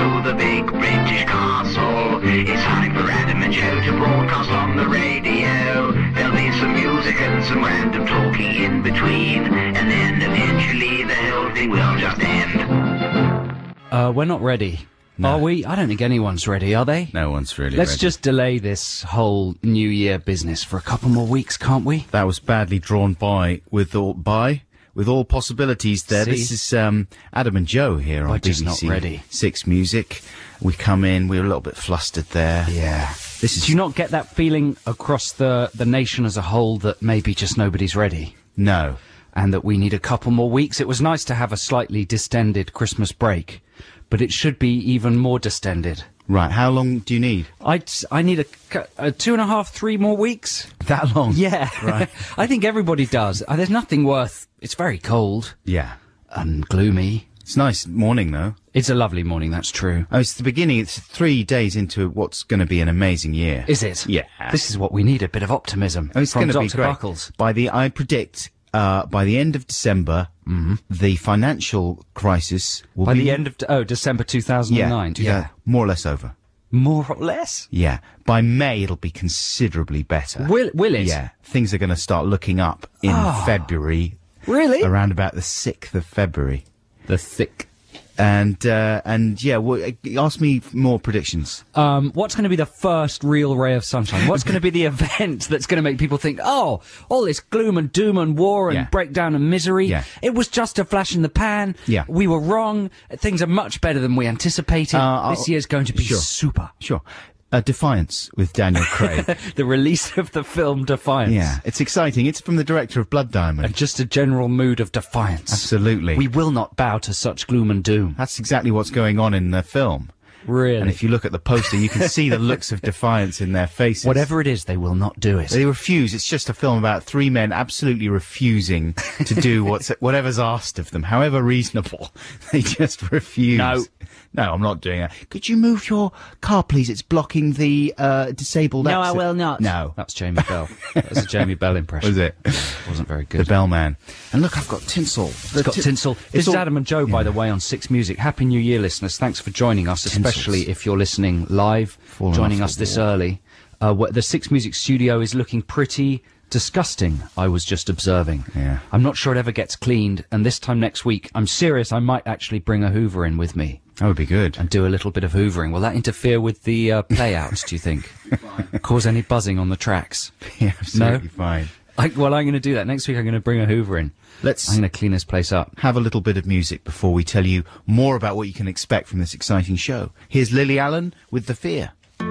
to the big British castle. It's time for Adam and Joe to broadcast on the radio. There'll be some music and some random talking in between, and then eventually the whole thing will just end. We're not ready. No. Are we? I don't think anyone's ready, are they? No one's really Let's ready. just delay this whole New Year business for a couple more weeks, can't we? That was badly drawn with all possibilities there. See? This is Adam and Joe here on We're BBC just not ready. 6 Music. We come in, we're a little bit flustered there. Yeah. This is... Do you not get that feeling across the nation as a whole that maybe just nobody's ready? No. And that we need a couple more weeks? It was nice to have a slightly distended Christmas break, but it should be even more distended. Right, how long do you need? I need a 2.5, 3 more weeks. That long? Yeah. Right. I think everybody does. There's nothing worth... It's very cold Yeah. and gloomy. It's a nice morning, though. It's a lovely morning, that's true. Oh, it's the beginning. It's 3 days into what's going to be an amazing year. Is it? Yeah. This is what we need, a bit of optimism Oh, it's from going to be Dr. great. Buckles. I predict by the end of December, the financial crisis will By be... the end of December 2009. Yeah, more or less over. More or less? Yeah. By May, it'll be considerably better. Will it? Yeah. Things are going to start looking up in February. Really? Around about the 6th of February. The thick. And yeah, well, ask me more predictions. What's going to be the first real ray of sunshine? What's going to be the event that's going to make people think, oh, all this gloom and doom and war and Yeah. breakdown and misery, Yeah. it was just a flash in the pan. Yeah. We were wrong. Things are much better than we anticipated. This year's going to be sure. super. Sure. Defiance with Daniel Craig. The release of the film Defiance. Yeah, it's exciting. It's from the director of Blood Diamond. And just a general mood of defiance. Absolutely. We will not bow to such gloom and doom. That's exactly what's going on in the film. Really. And if you look at the poster, you can see the looks of defiance in their faces. Whatever it is, they will not do it. They refuse. It's just a film about 3 men absolutely refusing to do whatever's asked of them, however reasonable. They just refuse. No, I'm not doing that. Could you move your car, please? It's blocking the disabled No, I exit. will not. No. That's Jamie Bell. That was a Jamie Bell impression. Was it? Wasn't very good. The Bellman. And look, I've got tinsel. It's got tinsel. This is Adam and Joe, by the way, on 6 Music. Happy New Year, listeners. Thanks for joining us, especially if you're listening live, joining us this early. The 6 Music studio is looking pretty disgusting, I was just observing. Yeah. I'm not sure it ever gets cleaned, and this time next week, I'm serious, I might actually bring a Hoover in with me. That would be good. And do a little bit of hoovering. Will that interfere with the play-outs, do you think? Cause any buzzing on the tracks? Yeah, absolutely fine. Well, I'm going to do that. Next week I'm going to bring a Hoover in. I'm going to clean this place up. Have a little bit of music before we tell you more about what you can expect from this exciting show. Here's Lily Allen with The Fear.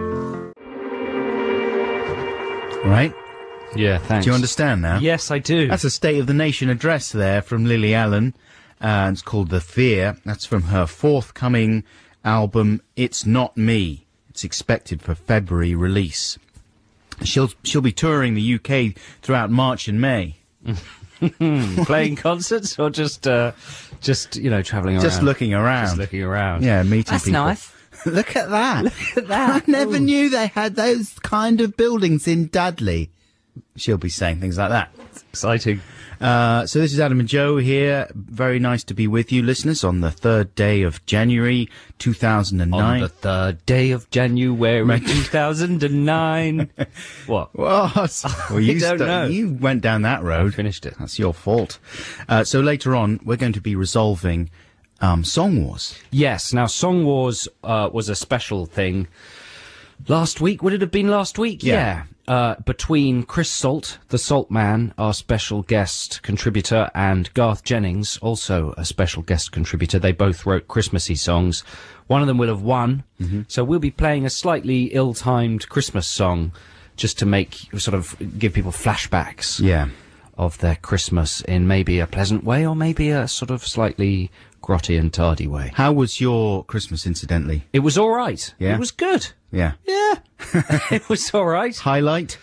Right? Yeah, thanks. Do you understand now? Yes, I do. That's a State of the Nation address there from Lily Allen. And it's called The Fear. That's from her forthcoming album, It's Not Me. It's expected for February release. She'll be touring the UK throughout March and May. Playing concerts or just travelling around? Just looking around. Just looking around. Yeah, meeting That's people. nice. Look at that. Look at that. I never knew they had those kind of buildings in Dudley. She'll be saying things like that. Exciting. So this is Adam and Joe here. Very nice to be with you, listeners, on the 3rd day of January 2009. On the 3rd day of January 2009. What? What? Well, you don't know. You went down that road. I finished it. That's your fault. So later on, we're going to be resolving Song Wars. Yes. Now, Song Wars was a special thing. Last week? Would it have been last week? Yeah. Between Chris Salt, the Salt Man, our special guest contributor, and Garth Jennings, also a special guest contributor. They both wrote Christmassy songs. One of them will have won. Mm-hmm. So we'll be playing a slightly ill-timed Christmas song just to give people flashbacks. Yeah. Of their Christmas in maybe a pleasant way or maybe a sort of slightly grotty and tardy way. How was your Christmas, incidentally? It was all right. Yeah? It was good. Yeah. Yeah. It was all right. Highlight?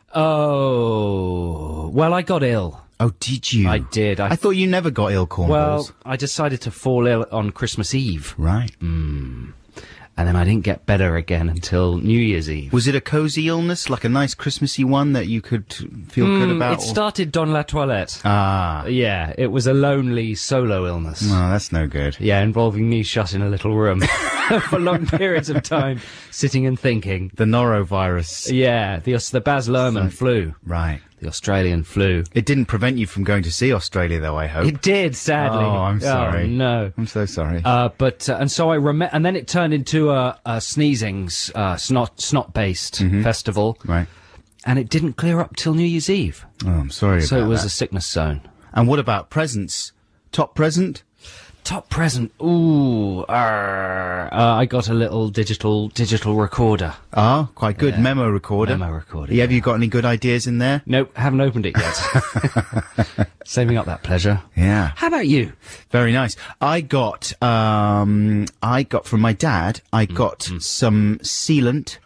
Oh, well, I got ill. Oh, did you? I did. I thought you never got ill, Cornballs. Well, I decided to fall ill on Christmas Eve. Right. And then I didn't get better again until New Year's Eve. Was it a cosy illness, like a nice Christmassy one that you could feel good about? It started dans la toilette. Ah. Yeah, it was a lonely solo illness. Oh, that's no good. Yeah, involving me shut in a little room for long periods of time, sitting and thinking. The norovirus. Yeah, the Baz Luhrmann flu. Right. The Australian flu. It didn't prevent you from going to see Australia, though, I hope. It did, sadly. Oh, I'm sorry. Oh, no. I'm so sorry. And so I and then it turned into a sneezing's snot-based festival. Right. And it didn't clear up till New Year's Eve. Oh, I'm sorry So about it was that. a sickness zone. And what about presents? Top present? Top present. Ooh, I got a little digital recorder. Ah, quite good. Yeah. Memo recorder. Memo recorder, Yeah, have you got any good ideas in there? Nope, haven't opened it yet. Saving up that pleasure. Yeah. How about you? Very nice. I got from my dad, I got some sealant.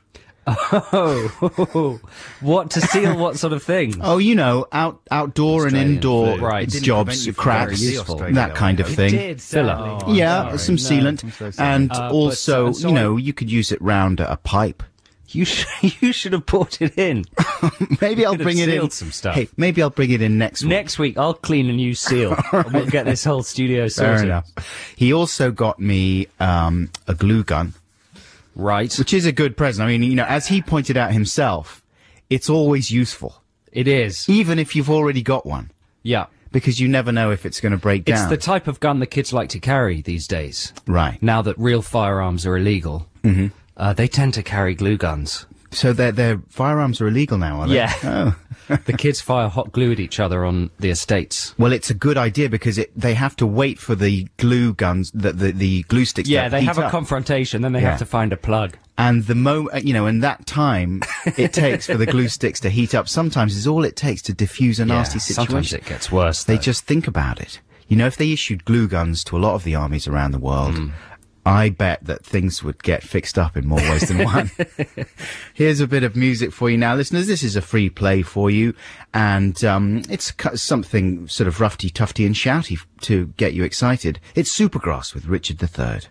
Oh, what to seal? What sort of thing? Oh, you know, outdoor and Australian indoor flu. Right. jobs, It jobs, didn't prevent you from cracks, going to Australia, that kind of thing. Filler. Yeah, some sealant, I'm so sorry. and But, also, and so you know, you could use it round a pipe. You should have brought it in. Maybe I'll could have bring it in. sealed some stuff. Hey, maybe I'll bring it in next week. Next week, I'll clean a new seal. And we'll get this whole studio sorted. Fair enough. He also got me a glue gun, Right. which is a good present. I mean, you know, as he pointed out himself, it's always useful, It is. even if you've already got one, Yeah. because you never know if it's going to break It's down. the type of gun the kids like to carry these days. Right. Now that real firearms are illegal, they tend to carry glue guns. So their firearms are illegal now, are they? Yeah. Oh. The kids fire hot glue at each other on the estates. Well, it's a good idea because they have to wait for the glue guns, the glue sticks. Yeah, to they heat have a up. confrontation, then they Yeah. have to find a plug. And you know, and that time it takes for the glue sticks to heat up sometimes is all it takes to diffuse a nasty situation. Sometimes it gets worse. They though. just think about it. You know, if they issued glue guns to a lot of the armies around the world, I bet that things would get fixed up in more ways than one. Here's a bit of music for you now, listeners. This is a free play for you, and it's something sort of roughy, tufty and shouty to get you excited. It's Supergrass with Richard III.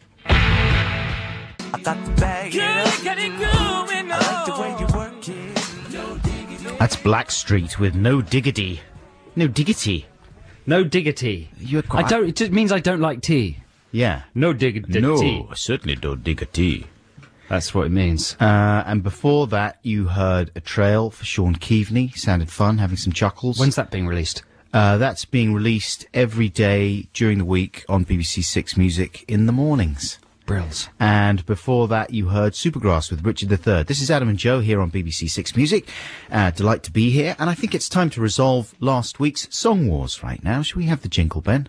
I got the bag. I like the way you work it. That's Blackstreet with No Diggity. No Diggity. No diggity. You're quite... I don't. It just means I don't like tea. Yeah. No diggity. No, I certainly don't dig a tea. That's what it means. And before that, you heard A Trail for Sean Keaveney. Sounded fun, having some chuckles. When's that being released? That's being released every day during the week on BBC Six Music in the mornings. Brills. And before that, you heard Supergrass with Richard III. This is Adam and Joe here on BBC Six Music. Delight to be here. And I think it's time to resolve last week's Song Wars right now. Shall we have the jingle, Ben?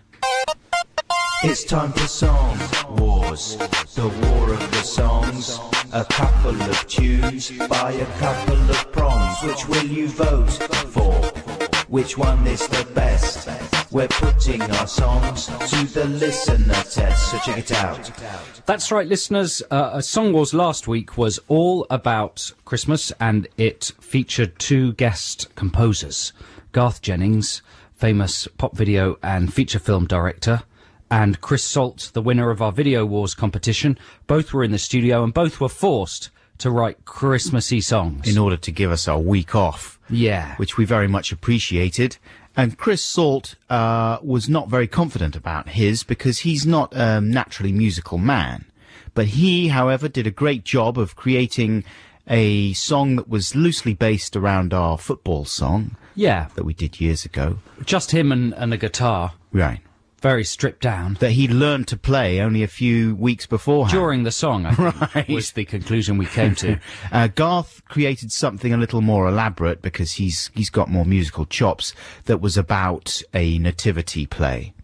It's time for Song Wars, the war of the songs. A couple of tunes by a couple of prongs. Which will you vote for? Which one is the best? We're putting our songs to the listener test, so check it out. That's right, listeners. Song Wars last week was all about Christmas, and it featured two guest composers. Garth Jennings, famous pop video and feature film director, and Chris Salt, the winner of our Video Wars competition. Both were in the studio, and both were forced to write Christmassy songs. In order to give us our week off. Yeah. Which we very much appreciated. And Chris Salt was not very confident about his because he's not a naturally musical man. But he, however, did a great job of creating a song that was loosely based around our football song Yeah. that we did years ago. Just him and a guitar. Right. Very stripped down. That he learned to play only a few weeks beforehand. During the song, I think, Right. was the conclusion we came to. Garth created something a little more elaborate because he's got more musical chops that was about a nativity play.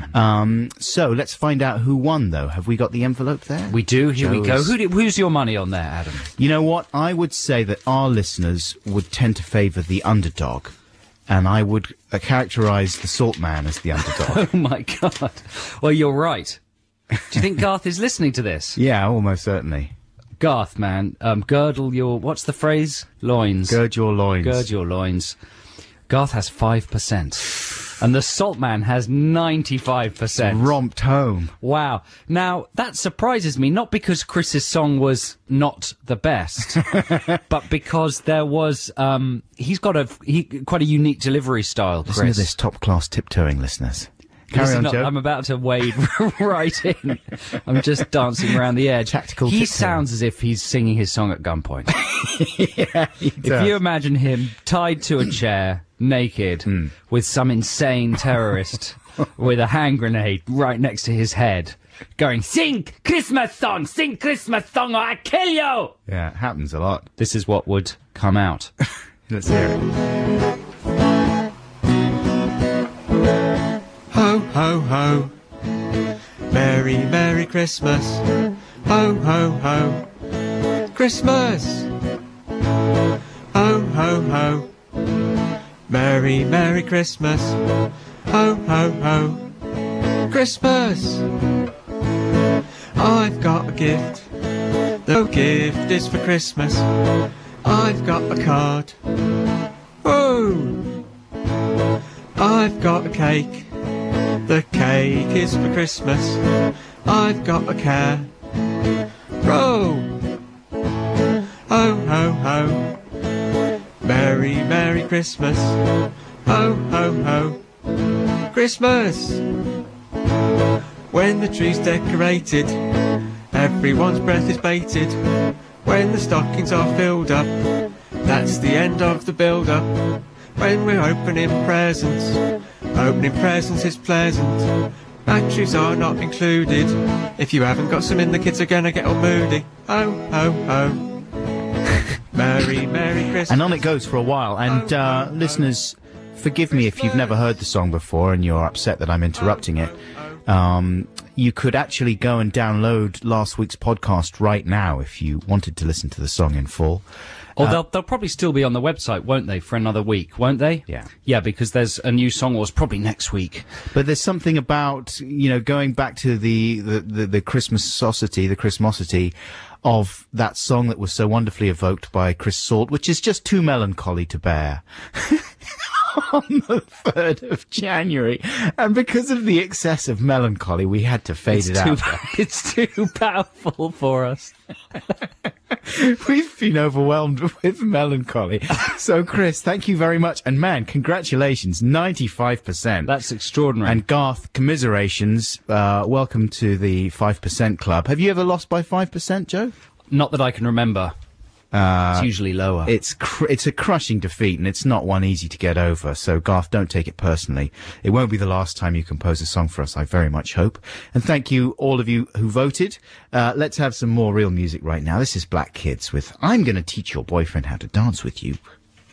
So let's find out who won, though. Have we got the envelope there? We do. Here we go. Joe's- Who's your money on there, Adam? You know what? I would say that our listeners would tend to favour the underdog, and I would characterise the Salt Man as the underdog. Oh, my God. Well, you're right. Do you think Garth is listening to this? Yeah, almost certainly. Garth, man, girdle your... What's the phrase? Loins. Gird your loins. Gird your loins. Garth has 5%. And the Salt Man has 95%. Romped home. Wow. Now, that surprises me, not because Chris's song was not the best, but because there was, he's got quite a unique delivery style, Chris. Listen to this top-class tiptoeing, listeners. Carry on, Joe. I'm about to wade right in. I'm just dancing around the edge. Tactical He tiptoeing. sounds as if he's singing his song at gunpoint. Yeah, he If does. you imagine him tied to a chair, naked, with some insane terrorist with a hand grenade right next to his head, going, sing Christmas song, or I kill you! Yeah, it happens a lot. This is what would come out. Let's hear it. Ho, ho, ho. Merry, Merry Christmas. Ho, ho, ho. Christmas. Ho, ho, ho. Merry, Merry Christmas. Ho, ho, ho. Christmas. I've got a gift. The gift is for Christmas. I've got a card. Whoa! I've got a cake. The cake is for Christmas. I've got a care. Row! Ho, ho, ho. Merry, Merry Christmas. Ho, ho, ho. Christmas! When the tree's decorated, everyone's breath is bated. When the stockings are filled up, that's the end of the build-up. When we're opening presents is pleasant. Batteries are not included. If you haven't got some in, the kids are gonna get all moody. Ho, ho, ho. Merry, Merry Christmas. And on it goes for a while. And listeners, forgive me if you've never heard the song before and you're upset that I'm interrupting it. You could actually go and download last week's podcast right now if you wanted to listen to the song in full. Or they'll probably still be on the website, won't they, for another week, won't they? Yeah. Yeah, because there's a new Song Wars probably next week. But there's something about, going back to the Christmasosity of that song that was so wonderfully evoked by Chris Salt, which is just too melancholy to bear. On the 3rd of January. And because of the excess of melancholy, we had to fade it out. It's too powerful for us. We've been overwhelmed with melancholy. So, Chris, thank you very much. And, man, congratulations, 95%. That's extraordinary. And, Garth, commiserations. Welcome to the 5% club. Have you ever lost by 5%, Joe? Not that I can remember. It's usually lower. It's a crushing defeat, and it's not one easy to get over. So, Garth, don't take it personally. It won't be the last time you compose a song for us, I very much hope. And thank you, all of you who voted. Let's have some more real music right now. This is Black Kids with I'm Gonna Teach Your Boyfriend How to Dance With You.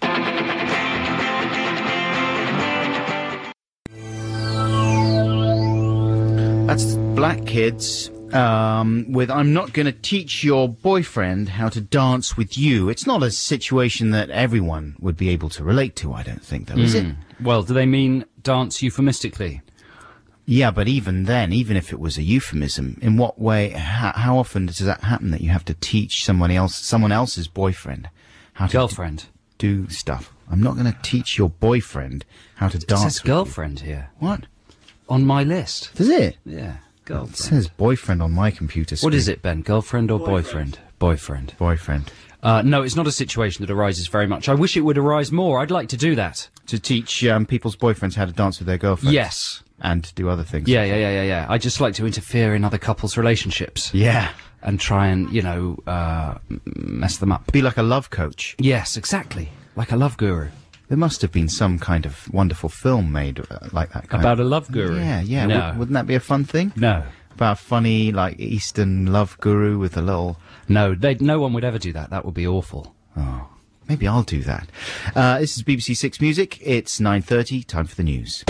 That's Black Kids. With I'm not going to teach your boyfriend how to dance with you. It's not a situation that everyone would be able to relate to, I don't think, though, is it? Well, do they mean dance euphemistically? Yeah, but even then, even if it was a euphemism, in what way, how often does that happen that you have to teach someone else's boyfriend how to Girlfriend. do stuff? I'm not going to teach your boyfriend how to It dance says with you. girlfriend here. What? On my list. Does it? Yeah, It girlfriend. says boyfriend on my computer screen. What is it, Ben? Girlfriend or boyfriend? Boyfriend. Boyfriend. No, it's not a situation that arises very much. I wish it would arise more. I'd like to do that. To teach people's boyfriends how to dance with their girlfriends. Yes. And do other things. Yeah. I just like to interfere in other couples' relationships. Yeah. And try and, mess them up. Be like a love coach. Yes, exactly. Like a love guru. There must have been some kind of wonderful film made like that. About a love guru? Yeah. No. Wouldn't that be a fun thing? No. About a funny, Eastern love guru with a little... No, no one would ever do that. That would be awful. Oh, maybe I'll do that. This is BBC Six Music. It's 9:30. Time for the news.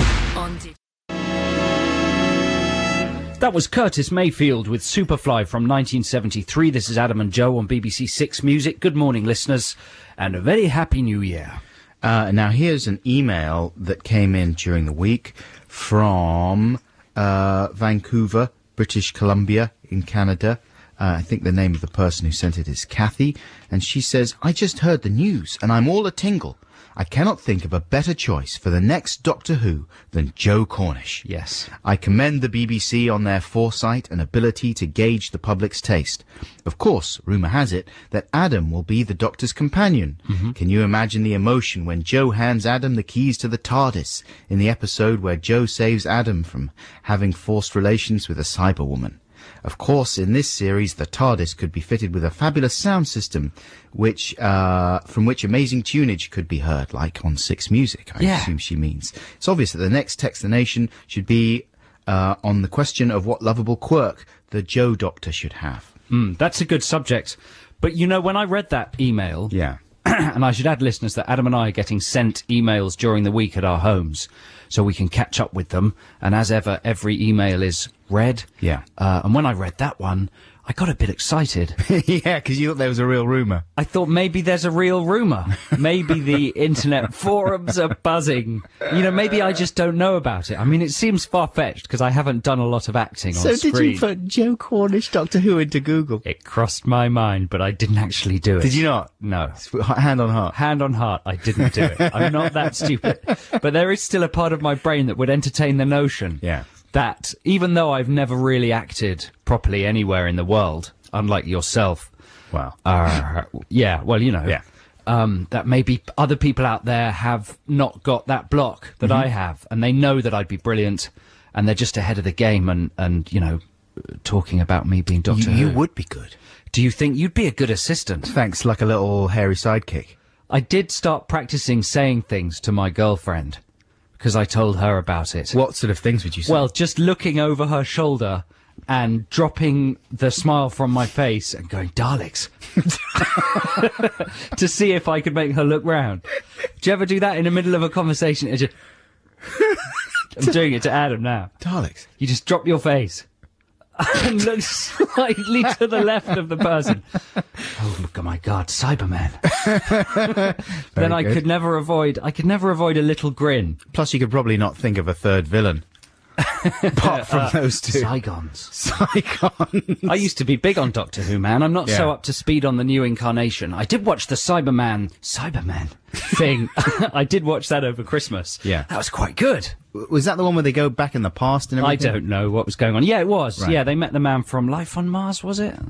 That was Curtis Mayfield with Superfly from 1973. This is Adam and Joe on BBC Six Music. Good morning, listeners, and a very happy new year. Now, here's an email that came in during the week from Vancouver, British Columbia in Canada. I think the name of the person who sent it is Kathy. And she says, I just heard the news and I'm all a tingle. I cannot think of a better choice for the next Doctor Who than Joe Cornish. Yes. I commend the BBC on their foresight and ability to gauge the public's taste. Of course, rumour has it that Adam will be the Doctor's companion. Can you imagine the emotion when Joe hands Adam the keys to the TARDIS in the episode where Joe saves Adam from having forced relations with a Cyberwoman? Of course, in this series, the TARDIS could be fitted with a fabulous sound system, which from which amazing tunage could be heard, like on Six Music, I assume she means. It's obvious that the next Textination should be on the question of what lovable quirk the Joe Doctor should have. That's a good subject. But, you know, when I read that email... Yeah. And I should add, listeners, that Adam and I are getting sent emails during the week at our homes, so we can catch up with them. And as ever, every email is read. Yeah. And when I read that one, I got a bit excited. Yeah, because you thought there was a real rumour. I thought maybe there's a real rumour. Maybe the internet forums are buzzing. You know, maybe I just don't know about it. I mean, it seems far-fetched because I haven't done a lot of acting on screen. So did you put Joe Cornish Doctor Who into Google? It crossed my mind, but I didn't actually do it. Did you not? No. Hand on heart. Hand on heart, I didn't do it. I'm not that stupid. But there is still a part of my brain that would entertain the notion that even though I've never really acted properly anywhere in the world, unlike yourself. Wow. Yeah, well, you know. Yeah. That maybe other people out there have not got that block that I have, and they know that I'd be brilliant, and they're just ahead of the game and you know, talking about me being Doctor Who. You would be good. Do you think you'd be a good assistant? Thanks, like a little hairy sidekick. I did start practicing saying things to my girlfriend, because I told her about it. What sort of things would you say? Well, just looking over her shoulder and dropping the smile from my face and going, Daleks, to see if I could make her look round. Do you ever do that in the middle of a conversation? I'm doing it to Adam now. Daleks. You just drop your face and look slightly to the left of the person. Oh my God, Cyberman. Then I could never avoid a little grin. Plus, you could probably not think of a third villain. Apart from those two. Zygons. Zygons. I used to be big on Doctor Who, man. I'm not so up to speed on the new incarnation. I did watch the Cyberman thing. I did watch that over Christmas. Yeah. That was quite good. Was that the one where they go back in the past and everything? I don't know what was going on. Yeah, it was. Right. Yeah, they met the man from Life on Mars, was it?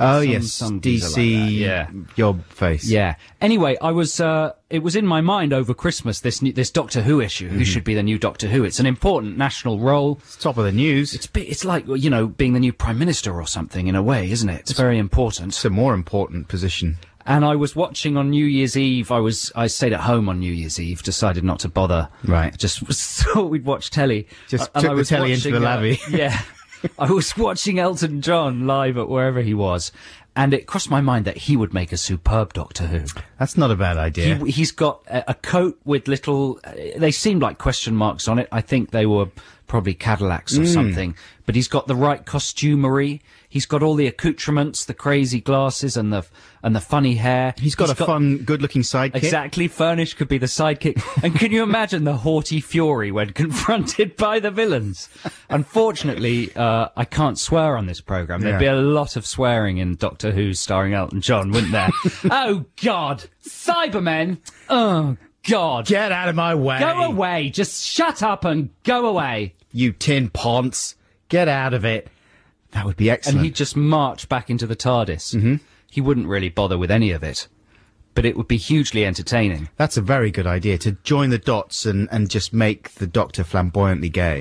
Some DC, yeah. Your face. Yeah. Anyway, I was, it was in my mind over Christmas, this Doctor Who issue. Who should be the new Doctor Who? It's an important national role. It's top of the news. It's like, you know, being the new Prime Minister or something in a way, isn't it? It's very important. It's a more important position. And I was watching on New Year's Eve. I stayed at home on New Year's Eve, decided not to bother. Right. Just thought we'd watch telly. Just took the telly into the lavvy. Yeah. I was watching Elton John live at wherever he was. And it crossed my mind that he would make a superb Doctor Who. That's not a bad idea. He's got a coat with little... they seemed like question marks on it. I think they were probably Cadillacs or something. But he's got the right costumery. He's got all the accoutrements, the crazy glasses and the funny hair. He's got a fun, good-looking sidekick. Exactly. Furnish could be the sidekick. And can you imagine the haughty fury when confronted by the villains? Unfortunately, I can't swear on this programme. There'd be a lot of swearing in Doctor Who starring Elton John, wouldn't there? Oh, God. Cybermen. Oh, God. Get out of my way. Go away. Just shut up and go away. You tin ponce. Get out of it. That would be excellent. And he'd just march back into the TARDIS. He wouldn't really bother with any of it. But it would be hugely entertaining. That's a very good idea, to join the dots and just make the Doctor flamboyantly gay.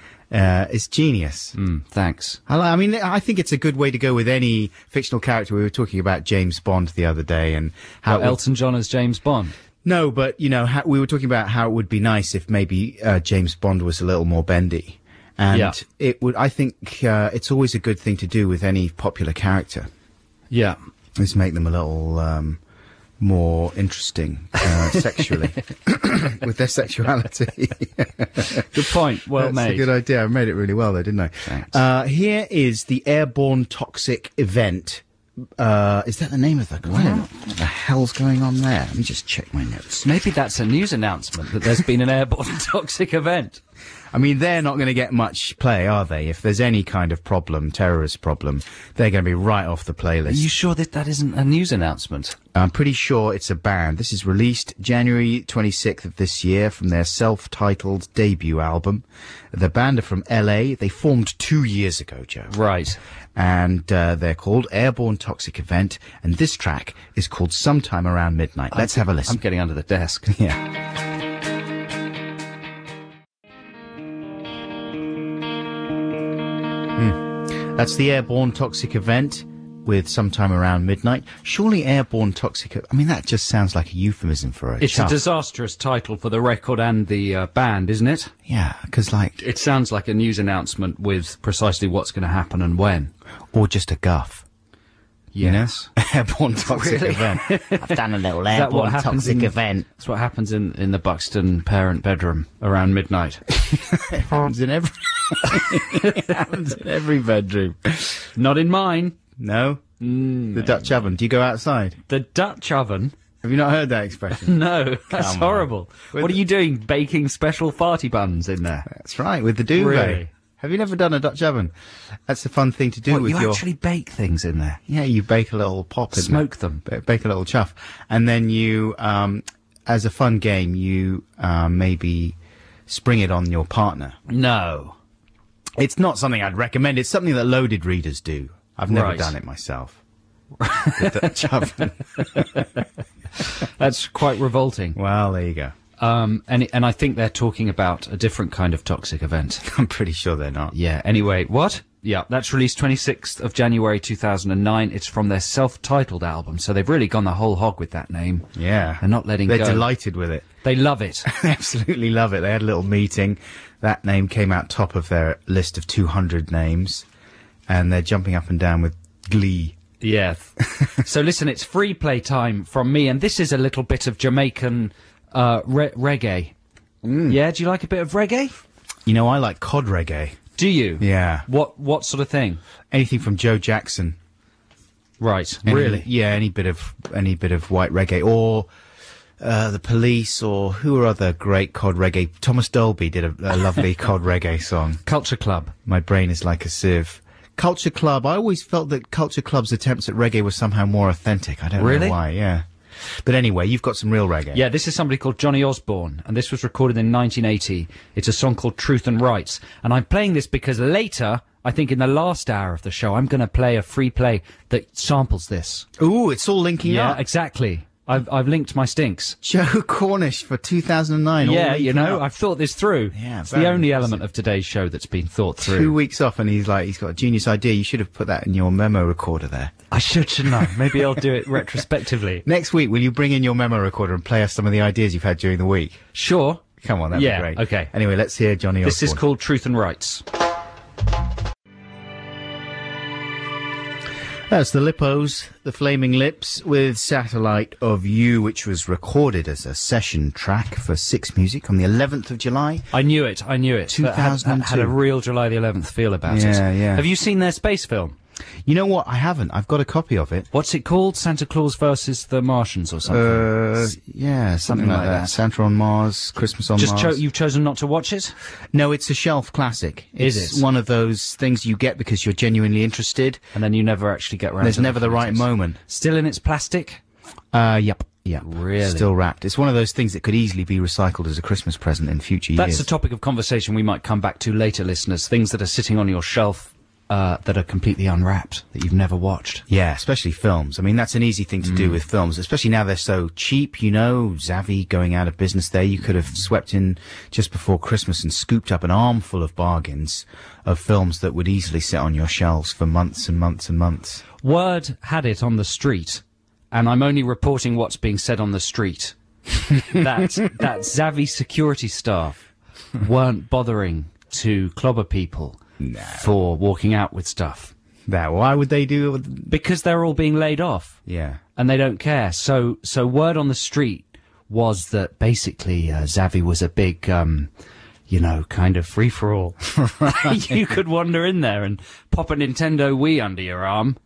It's genius. Thanks. I mean, I think it's a good way to go with any fictional character. We were talking about James Bond the other day and how... Elton John as James Bond. No, but, you know, we were talking about how it would be nice if maybe James Bond was a little more bendy. And it would, I think, it's always a good thing to do with any popular character. Yeah. Is make them a little more interesting sexually with their sexuality. Good point. Well made. That's a good idea. I made it really well, though, didn't I? Thanks. Here is the Airborne Toxic Event. Is that the name of the... What the hell's going on there? Let me just check my notes. Maybe that's a news announcement that there's been an airborne toxic event. I mean, they're not going to get much play, are they? If there's any kind of problem, terrorist problem, they're going to be right off the playlist. Are you sure that isn't a news announcement? I'm pretty sure it's a band. This is released January 26th of this year from their self-titled debut album. The band are from LA. They formed 2 years ago, Joe. Right. And they're called Airborne Toxic Event, and this track is called Sometime Around Midnight. Let's have a listen. I'm getting under the desk. Yeah. That's the Airborne Toxic Event with Sometime Around Midnight. Surely Airborne Toxic... I mean, that just sounds like a euphemism for a It's chuff. a disastrous title for the record and the band, isn't it? Yeah, because like... It sounds like a news announcement with precisely what's going to happen and when. Or just a guff. Yes. You know? Airborne Toxic Event. I've done a little that what Airborne happens Toxic in- Event. That's what happens in the Buxton parent bedroom around midnight. It happens in every... it happens in every bedroom. Not in mine. No? The Dutch oven. Do you go outside? The Dutch oven? Have you not heard that expression? No, that's Come on. horrible. With What are you doing, baking special farty buns in there? That's right, with the duvet. Really? Have you never done a Dutch oven? That's a fun thing to do What, with you your... actually bake things in there? Yeah, you bake a little pop in Smoke them. Bake a little chuff. And then you, as a fun game, you maybe spring it on your partner. No. It's not something I'd recommend. It's something that loaded readers do. I've never Right. done it myself. The Dutch oven. That's quite revolting. Well, there you go. And I think they're talking about a different kind of toxic event. I'm pretty sure they're not. Yeah, anyway, what? Yeah, that's released 26th of January 2009. It's from their self-titled album, so they've really gone the whole hog with that name. Yeah. They're not letting They're go. delighted with it. They love it. They absolutely love it. They had a little meeting. That name came out top of their list of 200 names, and they're jumping up and down with glee. Yeah. So listen, it's free play time from me, and this is a little bit of Jamaican reggae. Yeah, do you like a bit of reggae? You know, I like cod reggae. Do you? Yeah. What sort of thing? Anything from Joe Jackson. Right. Any- Really? Yeah, any bit of white reggae, or the Police, or who are other great cod reggae? Thomas Dolby did a lovely cod reggae song. Culture Club. My brain is like a sieve. Culture Club. I always felt that Culture Club's attempts at reggae were somehow more authentic. I don't Really? know why. Yeah. But anyway, you've got some real reggae. Yeah, this is somebody called Johnny Osborne, and this was recorded in 1980. It's a song called Truth and Rights. And I'm playing this because later, I think in the last hour of the show, I'm going to play a free play that samples this. Ooh, it's all linking Yeah, up. exactly. I've linked my stinks. Joe Cornish for 2009. all Yeah, you linking know, up. I've thought this through. Yeah, it's very the only impressive. element of today's show that's been thought 2 through. weeks off, and he's got a genius idea. You should have put that in your memo recorder there. I shouldn't I? Maybe I'll do it retrospectively. Next week, will you bring in your memo recorder and play us some of the ideas you've had during the week? Sure. Come on, that'd Yeah, be great. okay. Anyway, let's hear Johnny This is Osborne. called Truth and Rights. That's the Lippos, the Flaming Lips, with Satellite of You, which was recorded as a session track for Six Music on the 11th of July. I knew it. But had 2002. a real July the 11th feel about it. Yeah, yeah. Have you seen their space film? You know what? I haven't. I've got a copy of it. What's it called? Santa Claus versus the Martians or something? Yeah, something like that. Santa on Mars, Christmas on Mars. You've chosen not to watch it? No, it's a shelf classic. Is It's it? one of those things you get because you're genuinely interested. And then you never actually get around There's to never the looking at right it. moment. Still in its plastic? Yep. Really? Still wrapped. It's one of those things that could easily be recycled as a Christmas present in future That's years. a topic of conversation we might come back to later, listeners. Things that are sitting on your shelf that are completely unwrapped, that you've never watched. Yeah, especially films. I mean, that's an easy thing to do with films, especially now they're so cheap, you know. Zavvi going out of business there. You could have swept in just before Christmas and scooped up an armful of bargains of films that would easily sit on your shelves for months and months and months. Word had it on the street, and I'm only reporting what's being said on the street, that Zavvi security staff weren't bothering to clobber people for walking out with stuff. Why would they do it with... Because they're all being laid off. Yeah. And they don't care. So word on the street was that basically Zavvi was a big, kind of free-for-all. You could wander in there and pop a Nintendo Wii under your arm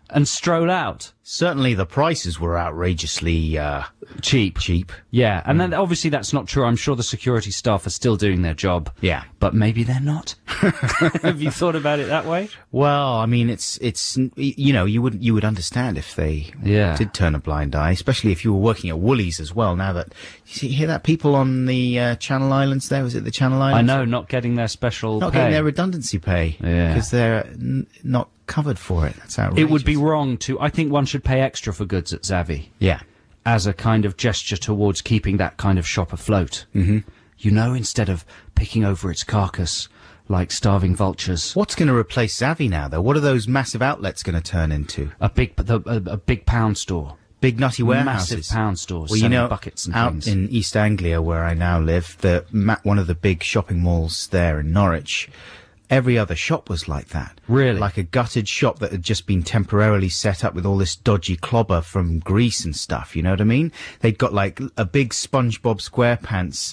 and stroll out. Certainly the prices were outrageously cheap. Yeah, and then obviously that's not true. I'm sure the security staff are still doing their job. Yeah. But maybe they're not. Have you thought about it that way? Well, I mean, it's you know, you would understand if they did turn a blind eye, especially if you were working at Woolies as well. Now that you hear that people on the Channel Islands there, was it the Channel Islands? I know, not getting their special not pay. getting their redundancy pay because they're not covered for it. That's outrageous. It would be wrong to. I think one should pay extra for goods at Zavvi. Yeah. As a kind of gesture towards keeping that kind of shop afloat. Mm-hmm. You know, instead of picking over its carcass like starving vultures. What's going to replace Zavvi now, though? What are those massive outlets going to turn into? A big pound store. Big nutty warehouses. Massive pound stores. Well, you know, buckets and out things. in East Anglia, where I now live, one of the big shopping malls there in Norwich, every other shop was like that. Really? Like a gutted shop that had just been temporarily set up with all this dodgy clobber from Greece and stuff, you know what I mean? They'd got like a big SpongeBob SquarePants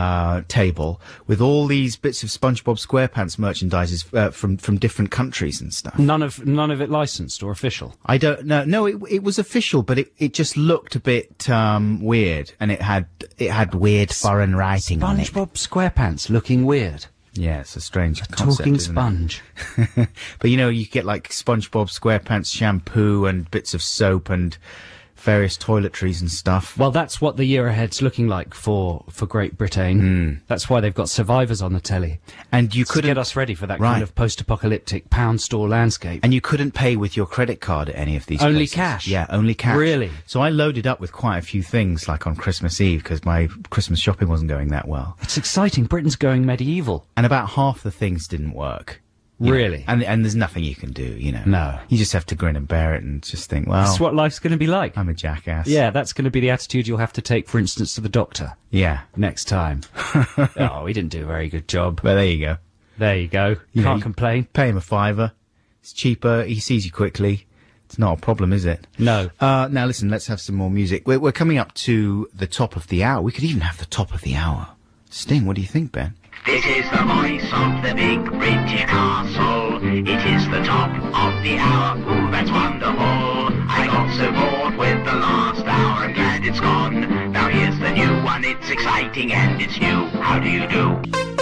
table with all these bits of SpongeBob SquarePants merchandises from different countries and stuff. None of it licensed or official. I don't know. No, it was official, but it just looked a bit weird, and it had weird foreign writing on it. SpongeBob SquarePants looking weird. Yeah, it's a strange concept, Talking isn't sponge. it? But you know, you get like SpongeBob SquarePants shampoo and bits of soap and various toiletries and stuff. Well, that's what the year ahead's looking like for Great Britain. That's why they've got Survivors on the telly. And you To couldn't get us ready for that kind of post-apocalyptic pound store landscape. And you couldn't pay with your credit card at any of these Only places. cash? Yeah, only cash. Really? So I loaded up with quite a few things, like on Christmas Eve, because my Christmas shopping wasn't going that well. It's exciting. Britain's going medieval. And about half the things didn't work. You Really? know. And there's nothing you can do, you know. No. You just have to grin and bear it and just think, well, That's what life's going to be like. I'm a jackass. Yeah, that's going to be the attitude you'll have to take, for instance, to the doctor Yeah. next time. Oh, he didn't do a very good job. But there you go. There you go. You know, Can't complain. Pay him a £5. It's cheaper. He sees you quickly. It's not a problem, is it? No. Now listen, let's have some more music. We're coming up to the top of the hour. We could even have the top of the hour. Sting, what do you think, Ben? This is the voice of the big British castle. It is the top of the hour. Ooh, that's wonderful. I got so bored with the last hour. I'm glad it's gone. Now here's the new one. It's exciting and it's new. How do you do?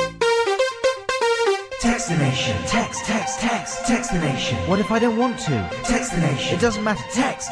Text the nation. Text the nation. What if I don't want to? Text the nation. It doesn't matter. Text.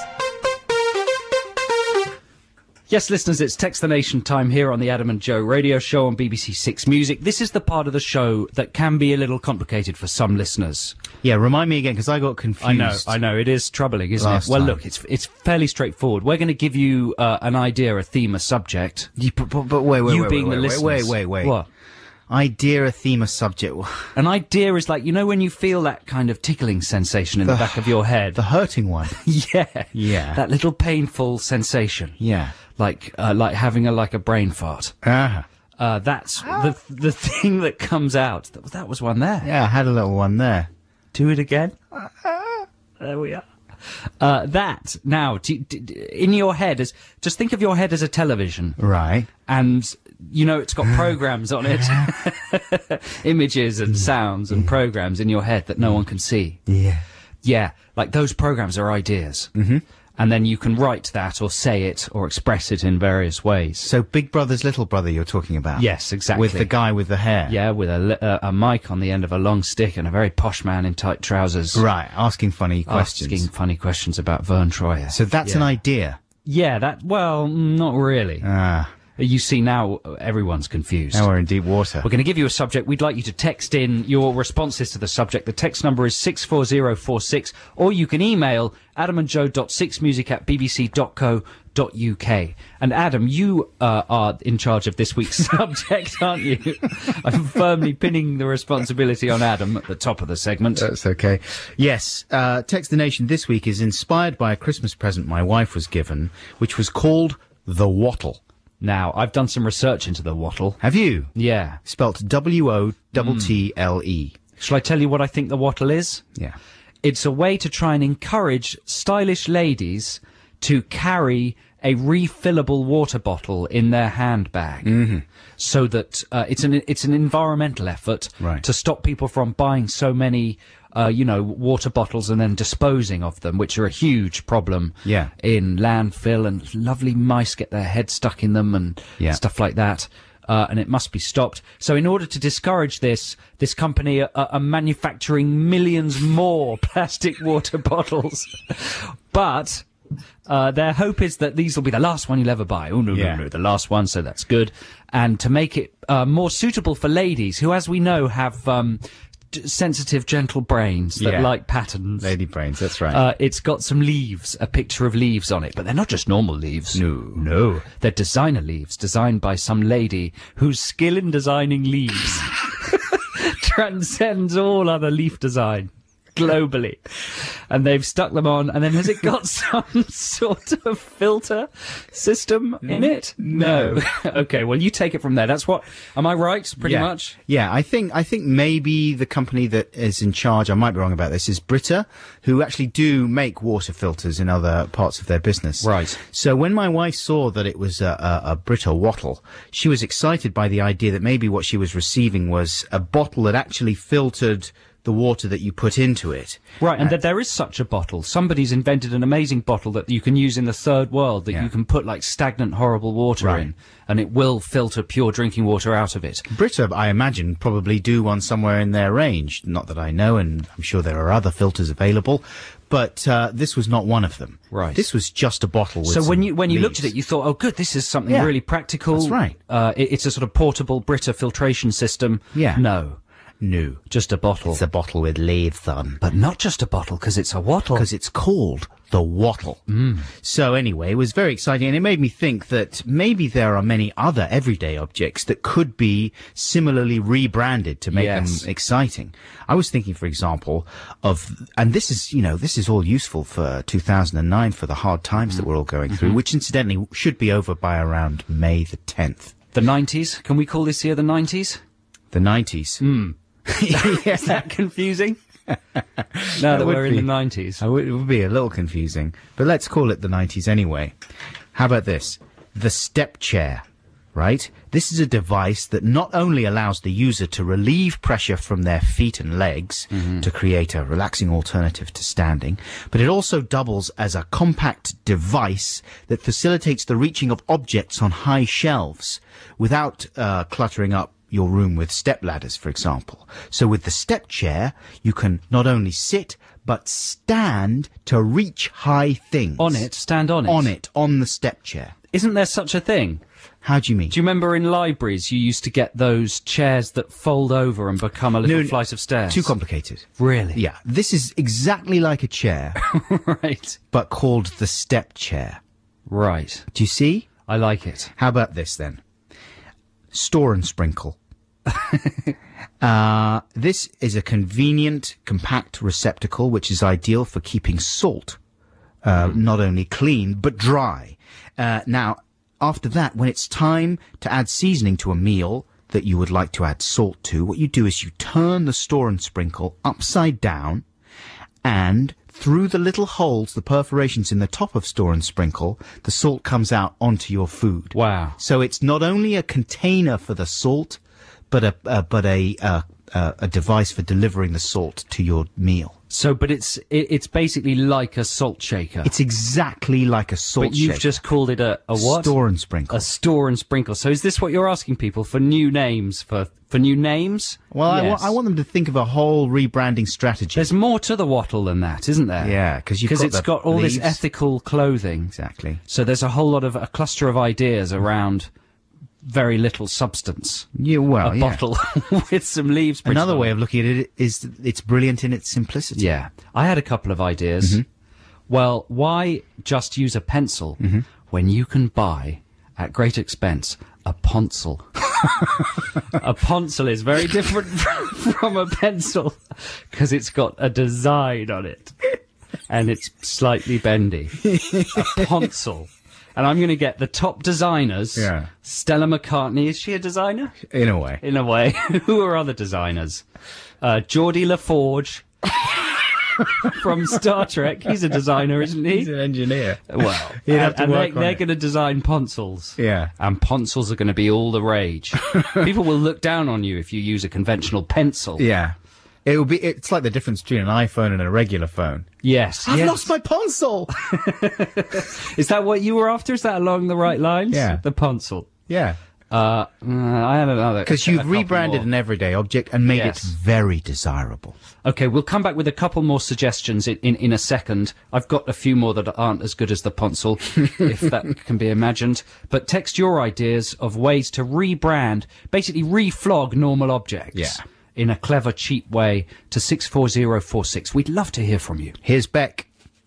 Yes, listeners, it's Text the Nation time here on the Adam and Joe radio show on BBC Six Music. This is the part of the show that can be a little complicated for some listeners. Yeah, remind me again, because I got confused. I know, it is troubling, isn't Last it? Well, time. look, it's fairly straightforward. We're going to give you an idea, a theme, a subject. But wait, You being the listeners. wait. What? Idea, a theme, a subject. An idea is like, you know when you feel that kind of tickling sensation in the back of your head? The hurting one. Yeah. Yeah. That little painful sensation. Yeah. Like having a brain fart. That's the thing that comes out. That was one there. Yeah, I had a little one there. Do it again. There we are. That now in your head just think of your head as a television, Right. and you know it's got programs on it, images and sounds and programs in your head that no one can see. Yeah. Yeah, like those programs are ideas. Mm-hmm. And then you can write that or say it or express it in various ways. So Big Brother's Little Brother you're talking about? Yes, exactly. With the guy with the hair? Yeah, with a mic on the end of a long stick and a very posh man in tight trousers. Right, asking funny questions. Asking funny questions about Vern Troyer. So that's an idea? Yeah, well, not really. Ah, You see, now everyone's confused. now we're in deep water. We're going to give you a subject. We'd like you to text in your responses to the subject. The text number is 64046, or you can email adamandjoe.sixmusic@bbc.co.uk. And Adam, you are in charge of this week's subject, aren't you? I'm firmly pinning the responsibility on Adam at the top of the segment. That's okay. Yes, Text the Nation this week is inspired by a Christmas present my wife was given, which was called The Wattle. Now, I've done some research into the wattle. Have you? Yeah. Spelt W-O-T-T-L-E. Shall I tell you what I think the wattle is? Yeah. It's a way to try and encourage stylish ladies to carry a refillable water bottle in their handbag, so that it's an environmental effort Right. to stop people from buying so many water bottles and then disposing of them, which are a huge problem Yeah. in landfill, and lovely mice get their heads stuck in them and stuff like that. And it must be stopped. So in order to discourage this company are manufacturing millions more plastic water bottles. But their hope is that these will be the last one you'll ever buy. Oh, no, Yeah. no, the last one, so that's good. And to make it more suitable for ladies who, as we know, have sensitive, gentle brains that Yeah. like patterns. Lady brains, that's right. It's got some leaves, a picture of leaves on it, but they're not just normal leaves. No. They're designer leaves, designed by some lady whose skill in designing leaves transcends all other leaf design globally. And they've stuck them on, and then has it got some sort of filter system in it? No. Okay, well, you take it from there. That's what, am I right, pretty much? Yeah, I think maybe the company that is in charge, I might be wrong about this, is Brita, who actually do make water filters in other parts of their business. Right. So when my wife saw that it was a Brita wattle, she was excited by the idea that maybe what she was receiving was a bottle that actually filtered the water that you put into it. Right, and that there is such a bottle. Somebody's invented an amazing bottle that you can use in the third world, that you can put like stagnant, horrible water in, and it will filter pure drinking water out of it. Brita, I imagine, probably do one somewhere in their range. Not that I know, and I'm sure there are other filters available, but this was not one of them. Right. This was just a bottle with So when some you looked at leaves. it, you thought, oh, good, this is something Yeah, really practical. that's right. It's a sort of portable Brita filtration system. Yeah. No, No. just a bottle. It's a bottle with leaves on. But not just a bottle, because it's a wattle. Because it's called the wattle. So anyway, it was very exciting, and it made me think that maybe there are many other everyday objects that could be similarly rebranded to make Yes. them exciting. I was thinking, for example, of, and this is all useful for 2009 for the hard times that we're all going through, which incidentally should be over by around May the 10th. The 90s? Can we call this year the 90s? The 90s. Is that confusing? Now that would we're in be. the 90s. It would be a little confusing, but let's call it the 90s anyway. How about this? The step chair, right? This is a device that not only allows the user to relieve pressure from their feet and legs to create a relaxing alternative to standing, but it also doubles as a compact device that facilitates the reaching of objects on high shelves without cluttering up your room with step ladders, for example. So with the step chair, you can not only sit, but stand to reach high things. On it, stand on it. On the step chair. Isn't there such a thing? How do you mean? Do you remember in libraries you used to get those chairs that fold over and become a little No, flight of stairs? Too complicated. Really? Yeah, this is exactly like a chair, Right. but called the step chair. Right. Do you see? I like it. How about this then? Store and sprinkle. This is a convenient, compact receptacle which is ideal for keeping salt not only clean but dry. Now, after that, when it's time to add seasoning to a meal that you would like to add salt to, what you do is you turn the store and sprinkle upside down, and through the little holes, the perforations in the top of store and sprinkle, the salt comes out onto your food. Wow. So it's not only a container for the salt, but a device for delivering the salt to your meal. So, but it's basically like a salt shaker. It's exactly like a salt But you've shaker. just called it a what? Store and sprinkle. A store and sprinkle. So is this what you're asking people for new names? For new names? Well, Yes. I want them to think of a whole rebranding strategy. There's more to the wattle than that, isn't there? Yeah, because it's got all this leaves. ethical clothing. Exactly. So there's a whole lot of a cluster of ideas around very little substance. Yeah, well, A yeah. bottle with some leaves. printed Another on way it. of looking at it is it's brilliant in its simplicity. Yeah. I had a couple of ideas. Well, why just use a pencil when you can buy, at great expense, a pencil? A pencil is very different from a pencil because it's got a design on it and it's slightly bendy. A pencil. And I'm going to get the top designers. Yeah. Stella McCartney, is she a designer? In a way. In a way. Who are other designers? Geordie LaForge from Star Trek. He's a designer, isn't he? He's an engineer. Well, He'd have to and work on they're it. going to design pencils. Yeah. And pencils are going to be all the rage. People will look down on you if you use a conventional pencil. Yeah. It's like the difference between an iPhone and a regular phone. Yes. I've yes. lost my Ponsel! Is that what you were after? Is that along the right lines? Yeah. The Ponsel. Yeah. I had another. Because you've rebranded an everyday object and made Yes. it very desirable. Okay, we'll come back with a couple more suggestions in a second. I've got a few more that aren't as good as the Ponsel, if that can be imagined. But text your ideas of ways to rebrand, basically reflog normal objects. Yeah. In a clever, cheap way to 64046. We'd love to hear from you. Here's Beck.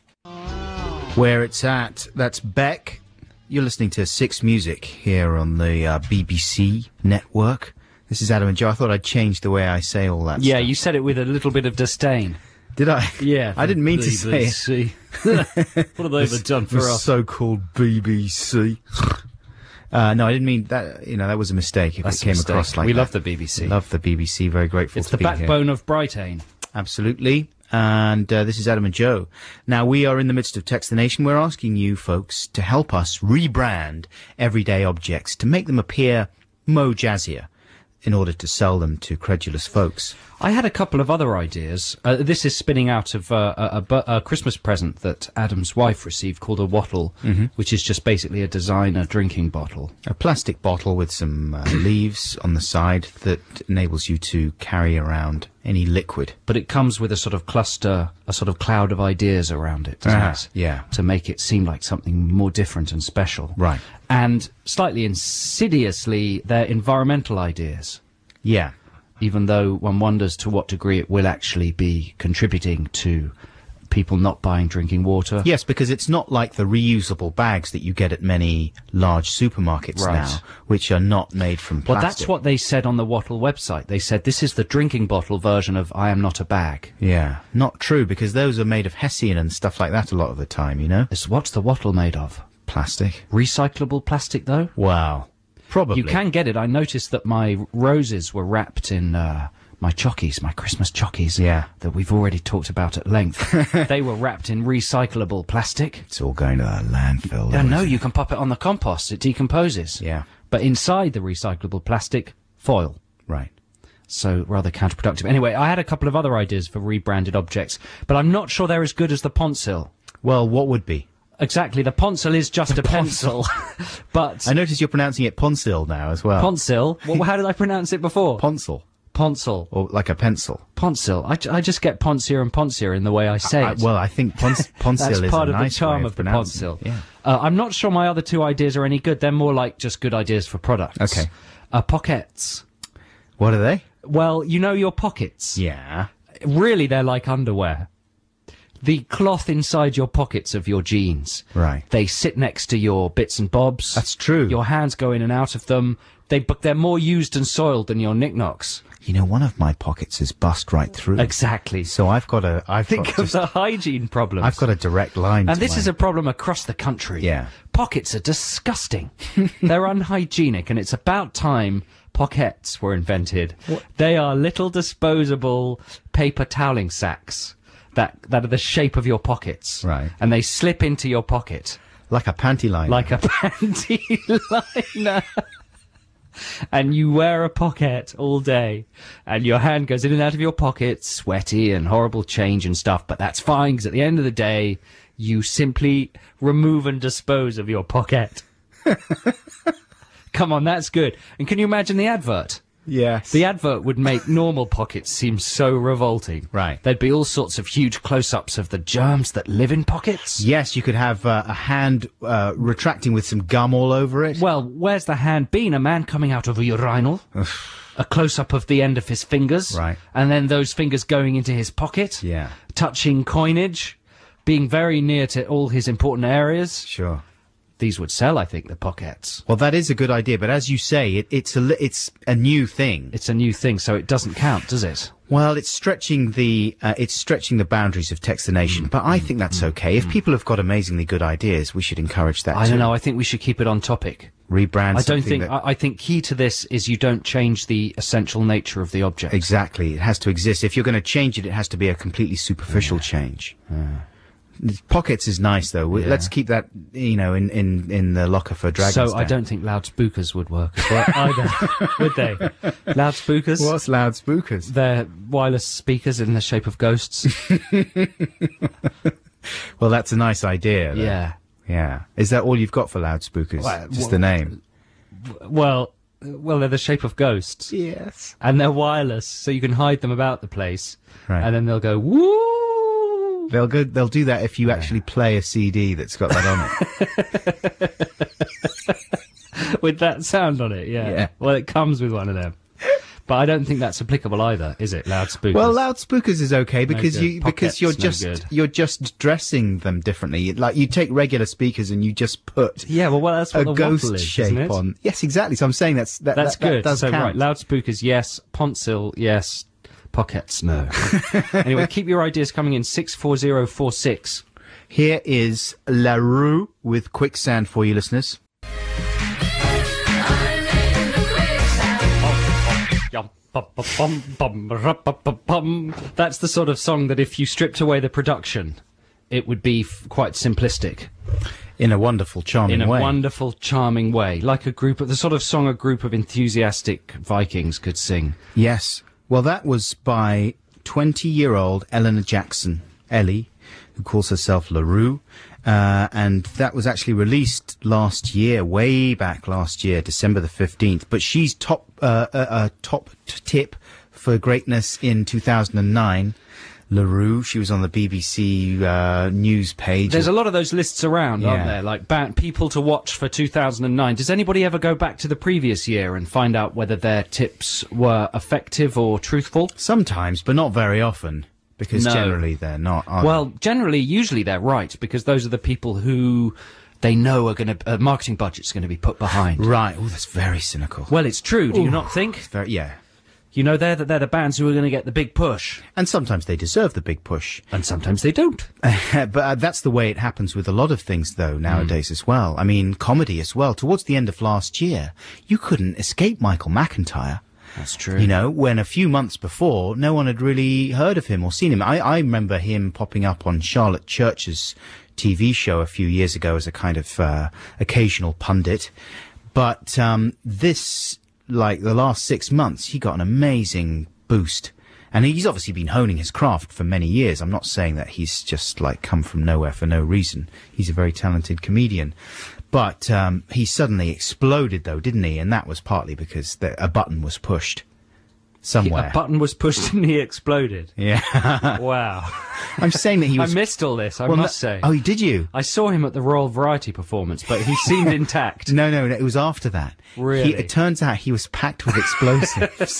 Where it's at. That's Beck. You're listening to Six Music here on the BBC network. This is Adam and Joe. I thought I'd change the way I say all that Yeah, stuff. you said it with a little bit of disdain. Did I? Yeah. I didn't mean to say it. BBC. What have they ever done for The us? so-called BBC. No, I didn't mean that. You know, that was a mistake if That's it a came mistake. across like We that. love the BBC. Love the BBC. Very grateful It's to the be here. backbone of Brighton. Absolutely. And this is Adam and Joe. Now, we are in the midst of Text the Nation. We're asking you folks to help us rebrand everyday objects to make them appear mo jazzier in order to sell them to credulous folks. I had a couple of other ideas. This is spinning out of a Christmas present that Adam's wife received called a wattle, which is just basically a designer drinking bottle. A plastic bottle with some leaves on the side that enables you to carry around any liquid. But it comes with a sort of cluster, a sort of cloud of ideas around it, doesn't it? Yeah. To make it seem like something more different and special. Right. And slightly insidiously, they're environmental ideas, Yeah. even though one wonders to what degree it will actually be contributing to people not buying drinking water. Yes, because it's not like the reusable bags that you get at many large supermarkets Right. now, which are not made from Well, plastic. that's what they said on the Wattle website. They said this is the drinking bottle version of I am not a bag. Yeah, not true, because those are made of hessian and stuff like that a lot of the time, you know? What's the Wattle made of? Plastic. Recyclable plastic, though? Wow. Probably. You can get it. I noticed that my roses were wrapped in my chockies, my Christmas chockies. Yeah. That we've already talked about at length. They were wrapped in recyclable plastic. It's all going to the landfill. Yeah, though, no, isn't you can pop it on the compost. It decomposes. it? Yeah, But inside the recyclable plastic, foil. right. So rather counterproductive. Anyway, I had a couple of other ideas for rebranded objects, but I'm not sure they're as good as the Ponsil. Well, what would be? Exactly, the Ponsil is just a pencil. But I notice you're pronouncing it Ponsil now as well. Ponsil, well, how did I pronounce it before? Ponsel. Ponsil. Or like a pencil. Ponsil. I just get Poncier and Poncier in the way I say it. Well, I think Ponsil That's is part a of nice the charm way of the pronouncing Ponsil. it. Yeah. I'm not sure my other two ideas are any good. They're more like just good ideas for products. Okay. Pockets. What are they? Well, you know your pockets. Yeah. Really, they're like underwear. The cloth inside your pockets of your jeans. Right. They sit next to your bits and bobs. That's true. Your hands go in and out of them. But they're more used and soiled than your knickknacks. You know, one of my pockets is bust right through. Exactly. So I've got a. Think of the hygiene problems. I've got a direct line. And to this my- is a problem across the country. Yeah. Pockets are disgusting. They're unhygienic, and it's about time pockets were invented. They are little disposable paper toweling sacks that are the shape of your pockets. Right. And they slip into your pocket like a panty line. like a panty liner. And you wear a pocket all day, and your hand goes in and out of your pocket, sweaty and horrible change and stuff, but that's fine, because at the end of the day, you simply remove and dispose of your pocket. Come on, that's good. And can you imagine the advert? Yes. The advert would make normal pockets seem so revolting. Right. There'd be all sorts of huge close-ups of the germs that live in pockets. Yes, you could have a hand retracting with some gum all over it. Well, where's the hand been? A man coming out of a urinal. A close-up of the end of his fingers. Right. And then those fingers going into his pocket. Yeah. Touching coinage. Being very near to all his important areas. Sure. These would sell, I think, the pockets. Well, that is a good idea, but as you say, it's a new thing. It's a new thing, so it doesn't count, does it? Well, it's stretching the boundaries of Text the Nation, but I think that's okay. If people have got amazingly good ideas, we should encourage that. I too. don't know. I think we should keep it on topic. Rebrand. I don't something think. that- I think key to this is you don't change the essential nature of the object. Exactly. It has to exist. If you're going to change it, it has to be a completely superficial change. Pockets is nice though. Yeah. Let's keep that, in the locker for Dragon's So Den. I don't think loudspeakers would work as well either, would they? Loudspeakers? What's loudspeakers? They're wireless speakers in the shape of ghosts. Well, that's a nice idea. Though. Yeah. Yeah. Is that all you've got for loudspeakers? Well, Just the name? Well, they're the shape of ghosts. Yes. And they're wireless, so you can hide them about the place. Right. And then they'll go, woo! They'll do that if you actually play a CD that's got that on it. With that sound on it, yeah. Yeah. Well, it comes with one of them. But I don't think that's applicable either, is it? Loudspeakers. Well, loudspeakers is okay because good. Pockets, you're just dressing them differently. Like you take regular speakers and you just put yeah, well, that's what a the ghost waffle is, shape isn't it? on. Yes, exactly. So I'm saying that That's good. does So count. right, loudspeakers, yes. Ponsil, yes. Pockets, no. Anyway, keep your ideas coming in. 64046. Here is La Rue with Quicksand for you listeners. That's the sort of song that if you stripped away the production, it would be quite simplistic. In a wonderful, charming In a way. wonderful, charming way. Like the sort of song a group of enthusiastic Vikings could sing. Yes. Well, that was by 20-year-old Eleanor Jackson, Ellie, who calls herself La Rue. And that was actually released last year, way back last year, December the 15th. But she's top tip for greatness in 2009. La Rue, she was on the BBC news page. There's a lot of those lists around, aren't Yeah. there? Like people to watch for 2009. Does anybody ever go back to the previous year and find out whether their tips were effective or truthful? Sometimes, but not very often, because No. generally they're not. Are Well, usually they're right, because those are the people who they know are going to marketing budget's going to be put behind. they? Right. Oh, that's very cynical. Well, it's true. Do you not think? Very, yeah. You know, they're the bands who are going to get the big push, And sometimes they deserve the big push. and sometimes they don't. But that's the way it happens with a lot of things, though, nowadays as well. I mean, comedy as well. Towards the end of last year, you couldn't escape Michael McIntyre. That's true. You know, when a few months before, no one had really heard of him or seen him. I remember him popping up on Charlotte Church's TV show a few years ago as a kind of occasional pundit. But like the last 6 months, he got an amazing boost. And he's obviously been honing his craft for many years. I'm not saying that he's just like come from nowhere for no reason. He's a very talented comedian. But he suddenly exploded, though, didn't he? And that was partly because a button was pushed somewhere. A button was pushed and he exploded. Yeah. Wow. I'm saying that he was... I missed all this, I Well, must say. Oh, did you? I saw him at the Royal Variety performance, but he seemed intact. No, it was after that. Really? It turns out he was packed with explosives.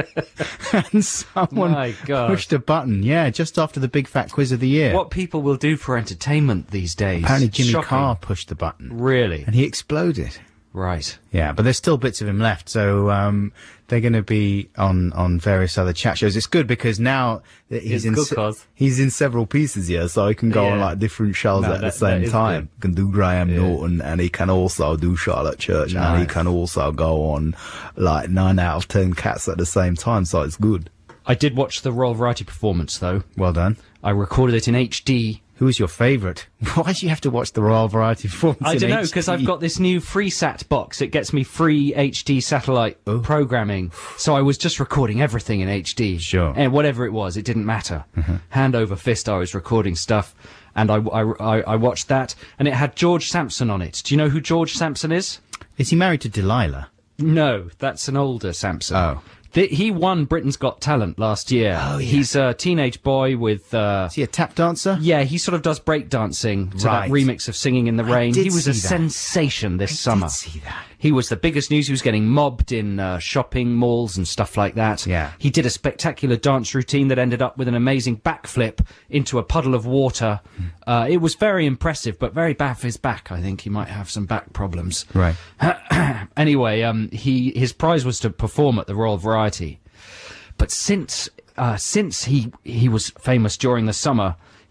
And someone My God. pushed a button, just after the Big Fat Quiz of the Year. What people will do for entertainment these days. Apparently Jimmy Shocking. Carr pushed the button. Really? And he exploded. Right. Yeah, but there's still bits of him left, so they're going to be on various other chat shows. It's good because now that It's good 'cause- he's in several pieces here, so he can go on Yeah. like different shows No, at the that same is time. He can do Graham Yeah. Norton, and he can also do Charlotte Church, and he Nice. can also go on like 9 out of 10 cats at the same time, so it's good. I did watch the Royal Variety performance, though. Well done. I recorded it in HD. Who is your favourite? Why do you have to watch the Royal Variety performance I in don't know, HD? because I've got this new FreeSat box. It gets me free HD satellite programming. So I was just recording everything in HD. Sure. And whatever it was, it didn't matter. Hand over fist, I was recording stuff. And I watched that. And it had George Sampson on it. Do you know who George Sampson is? Is he married to Delilah? No, that's an older Sampson. Oh. He won Britain's Got Talent last year. Oh, yeah. He's a teenage boy with... Is he a tap dancer? Yeah, he sort of does breakdancing to Right. that remix of Singing in the Rain. did He was see a that. sensation this summer. I did see that. He was the biggest news. He was getting mobbed in shopping malls and stuff like that. Yeah. He did a spectacular dance routine that ended up with an amazing backflip into a puddle of water. It was very impressive, but very bad for his back. I think he might have some back problems. Right. Anyway, his prize was to perform at the Royal Variety. But since he was famous during the summer,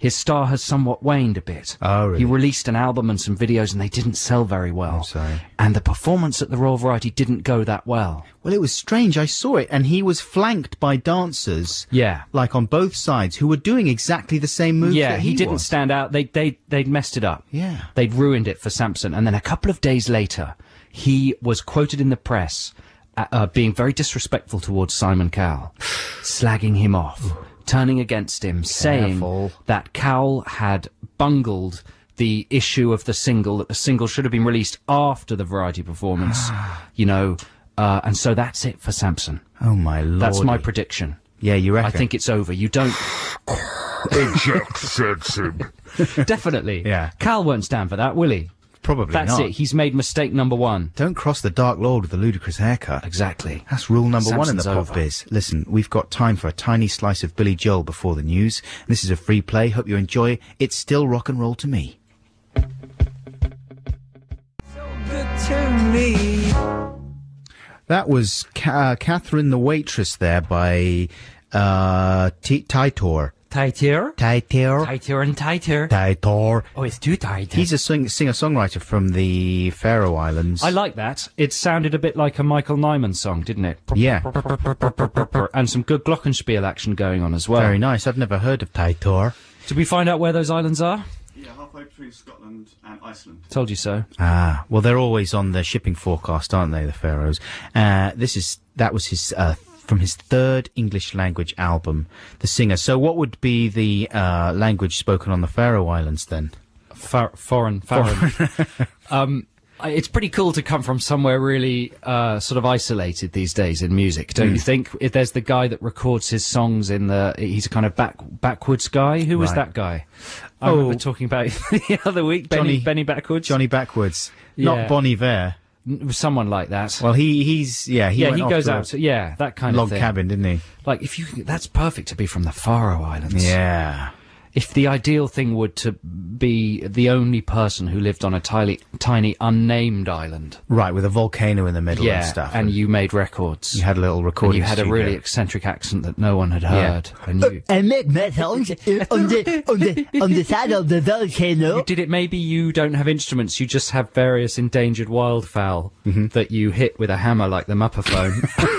his star has somewhat waned a bit. Oh, really? He released an album and some videos, and they didn't sell very well. I'm sorry. And the performance at the Royal Variety didn't go that well. Well, it was strange. I saw it, and he was flanked by dancers. Yeah. Like on both sides, who were doing exactly the same moves. Yeah, that he didn't was. stand out. They'd messed it up. Yeah. They'd ruined it for Samson. And then a couple of days later, he was quoted in the press being very disrespectful towards Simon Cowell, slagging him off, turning against him, saying that Cowell had bungled the issue of the single, that the single should have been released after the Variety performance, you know, and so that's it for Samson. Oh, my Lord. That's my prediction. Yeah, you reckon? I think it's over. You don't... Eject Samson. Definitely. Yeah. Cowell won't stand for that, will he? Probably That's not. it. He's made mistake number one. Don't cross the Dark Lord with a ludicrous haircut. Exactly. That's rule number one in the Samson's pop over. biz. Listen, we've got time for a tiny slice of Billy Joel before the news. This is a free play. Hope you enjoy. It's still rock and roll to me. That was Catherine the Waitress there by Titor. Tighter. Titor. Tighter and tighter. Titor. Oh, it's too tight. He's a singer-songwriter from the Faroe Islands. I like that. It sounded a bit like a Michael Nyman song, didn't it? Yeah. And some good glockenspiel action going on as well. Very nice. I've never heard of Titor. Did we find out where those islands are? Yeah, halfway between Scotland and Iceland. Told you so. Ah, well, they're always on the shipping forecast, aren't they, the Faroes? That was his from his third English language album, The Singer. So, what would be the language spoken on the Faroe Islands then? Foreign. It's pretty cool to come from somewhere really sort of isolated these days in music, don't you think? If there's the guy that records his songs he's a kind of backwoods guy. Who was Right. that guy? I remember talking about it the other week. Benny Backwoods. Johnny Backwoods. Yeah. Not Bon Iver. Someone like that. Well, he went off goes to out. That kind log of thing. cabin, didn't he? Like that's perfect to be from the Faroe Islands. Yeah. If the ideal thing would to be the only person who lived on a tiny unnamed island. Right, with a volcano in the middle and stuff. And you made records. You had a little And recording you had a studio. really eccentric accent that no one had heard. And you... I make my songs on the side of the volcano. You did it. Maybe you don't have instruments. You just have various endangered wildfowl that you hit with a hammer like the Mupperphone.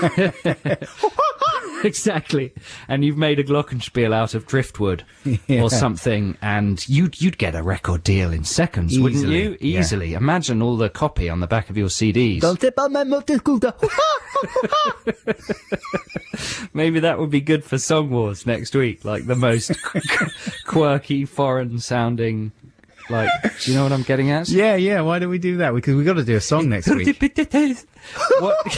Exactly. And you've made a glockenspiel out of driftwood or something, and you'd get a record deal in seconds, wouldn't Easily, you? yeah. Easily. Imagine all the copy on the back of your CDs. Don't step on my motor scooter. Maybe that would be good for Song Wars next week, like the most quirky, foreign-sounding... Like, do you know what I'm getting at? Yeah, why don't we do that? Because we've got to do a song next week. What?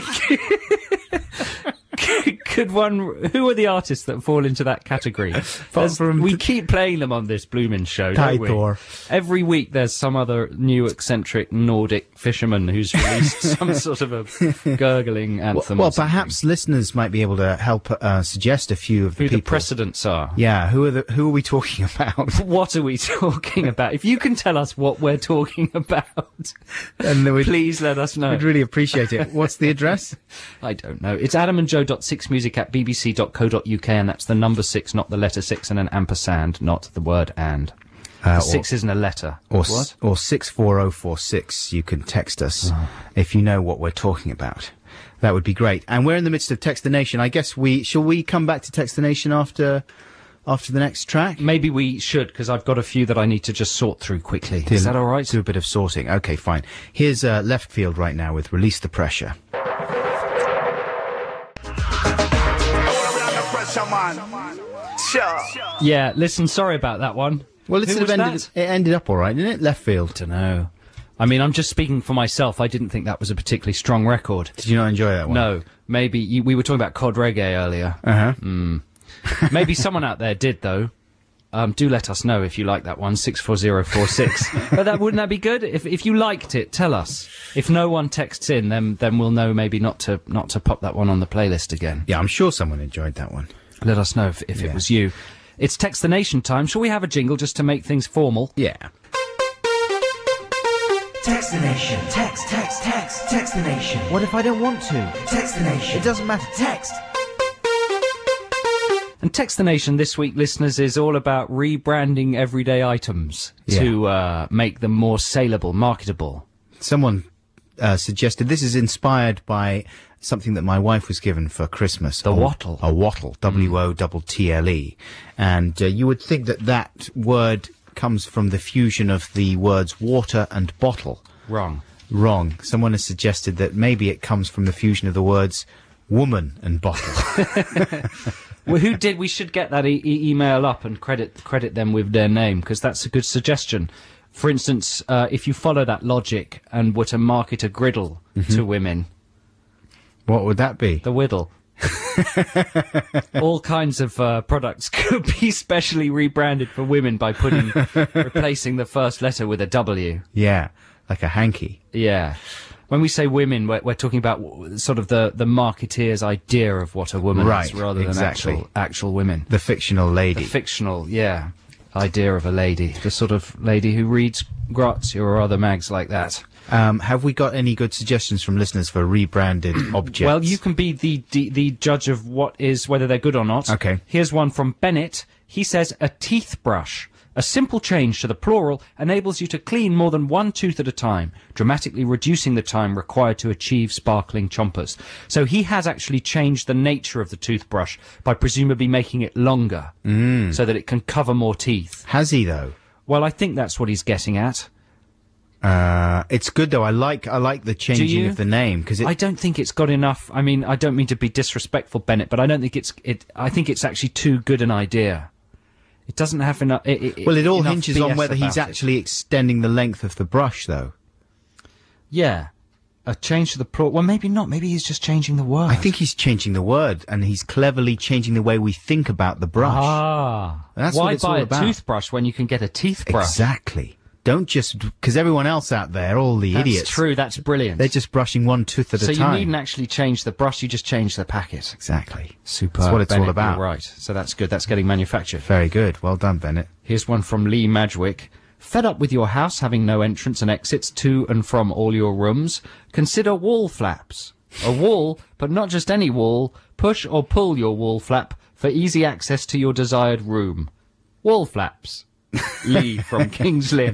Could one? Who are the artists that fall into that category? We keep playing them on this blooming show, don't we? Titor. Every week there's some other new eccentric Nordic fisherman who's released some sort of a gurgling anthem. Well, or something. perhaps listeners might be able to help suggest a few of the who people. the precedents are. Yeah, who are we talking about? What are we talking about? If you can tell us what we're talking about, And then please let us know. We'd really appreciate it. What's the address? I don't know. It's adamandjoe.6music@bbc.co.uk, and that's the number 6, not the letter 6, and an ampersand, not the word and. The 6 isn't a letter. Or What? or 64046. You can text us if you know what we're talking about. That would be great. And we're in the midst of Text the Nation. I guess shall we come back to Text the Nation after the next track? Maybe we should, because I've got a few that I need to just sort through quickly. Is that all right? Do a bit of sorting. Okay, fine. Here's Left Field right now with Release the Pressure. Yeah, listen, sorry about that one. Well, Who was it ended up all right, didn't it? Left Field. Don't know. I mean, I'm just speaking for myself. I didn't think that was a particularly strong record. Did you not enjoy that one? No, maybe we were talking about Cod Reggae earlier. Maybe someone out there did, though. Do let us know if you like that one, 64046. But wouldn't that be good? If you liked it, tell us. If no one texts in, then we'll know maybe not to pop that one on the playlist again. Yeah, I'm sure someone enjoyed that one. Let us know if it was you. It's Text the Nation time. Shall we have a jingle just to make things formal? Yeah. Text the Nation. Text the Nation. What if I don't want to? Text the Nation. It doesn't matter. Text. And Text the Nation this week, listeners, is all about rebranding everyday items to make them more saleable, marketable. Someone suggested, this is inspired by something that my wife was given for Christmas. The wattle. A wattle, W-O-T-T-L-E. And you would think that that word comes from the fusion of the words water and bottle. Wrong. Wrong. Someone has suggested that maybe it comes from the fusion of the words woman and bottle. Well, we should get that email up and credit them with their name, because that's a good suggestion. For instance, if you follow that logic and were to market a griddle to women... What would that be? The Whittle. All kinds of products could be specially rebranded for women by replacing the first letter with a W. Yeah, like a hanky. Yeah. When we say women, we're talking about sort of the marketeer's idea of what a woman is, rather than actual women. The fictional lady. The fictional, idea of a lady. The sort of lady who reads Grazia or other mags like that. Have we got any good suggestions from listeners for rebranded objects? Well, you can be the judge of whether they're good or not. Okay. Here's one from Bennett. He says, a teeth brush. A simple change to the plural enables you to clean more than one tooth at a time, dramatically reducing the time required to achieve sparkling chompers. So he has actually changed the nature of the toothbrush by presumably making it longer, so that it can cover more teeth. Has he, though? Well, I think that's what he's getting at. It's good though. I like the changing of the name, because I don't think it's got enough. I mean, I don't mean to be disrespectful, Bennett, but I don't think I think it's actually too good an idea. It doesn't have enough. It all hinges on whether he's actually extending the length of the brush, though. Yeah, a change to the plural. Well, maybe not. Maybe he's just changing the word. I think he's changing the word, and he's cleverly changing the way we think about the brush. That's why what it's buy all a about. Toothbrush when you can get a teeth brush? Exactly. Don't just, because everyone else out there, all the idiots. That's true, that's brilliant. They're just brushing one tooth at a time. So you needn't actually change the brush, you just change the packet. Exactly. Super. That's what it's Bennett, all about. You're right. So that's good, that's getting manufactured. Very good. Well done, Bennett. Here's one from Lee Madgwick. Fed up with your house having no entrance and exits to and from all your rooms? Consider wall flaps. A wall, but not just any wall. Push or pull your wall flap for easy access to your desired room. Wall flaps. Lee from King's Lynn.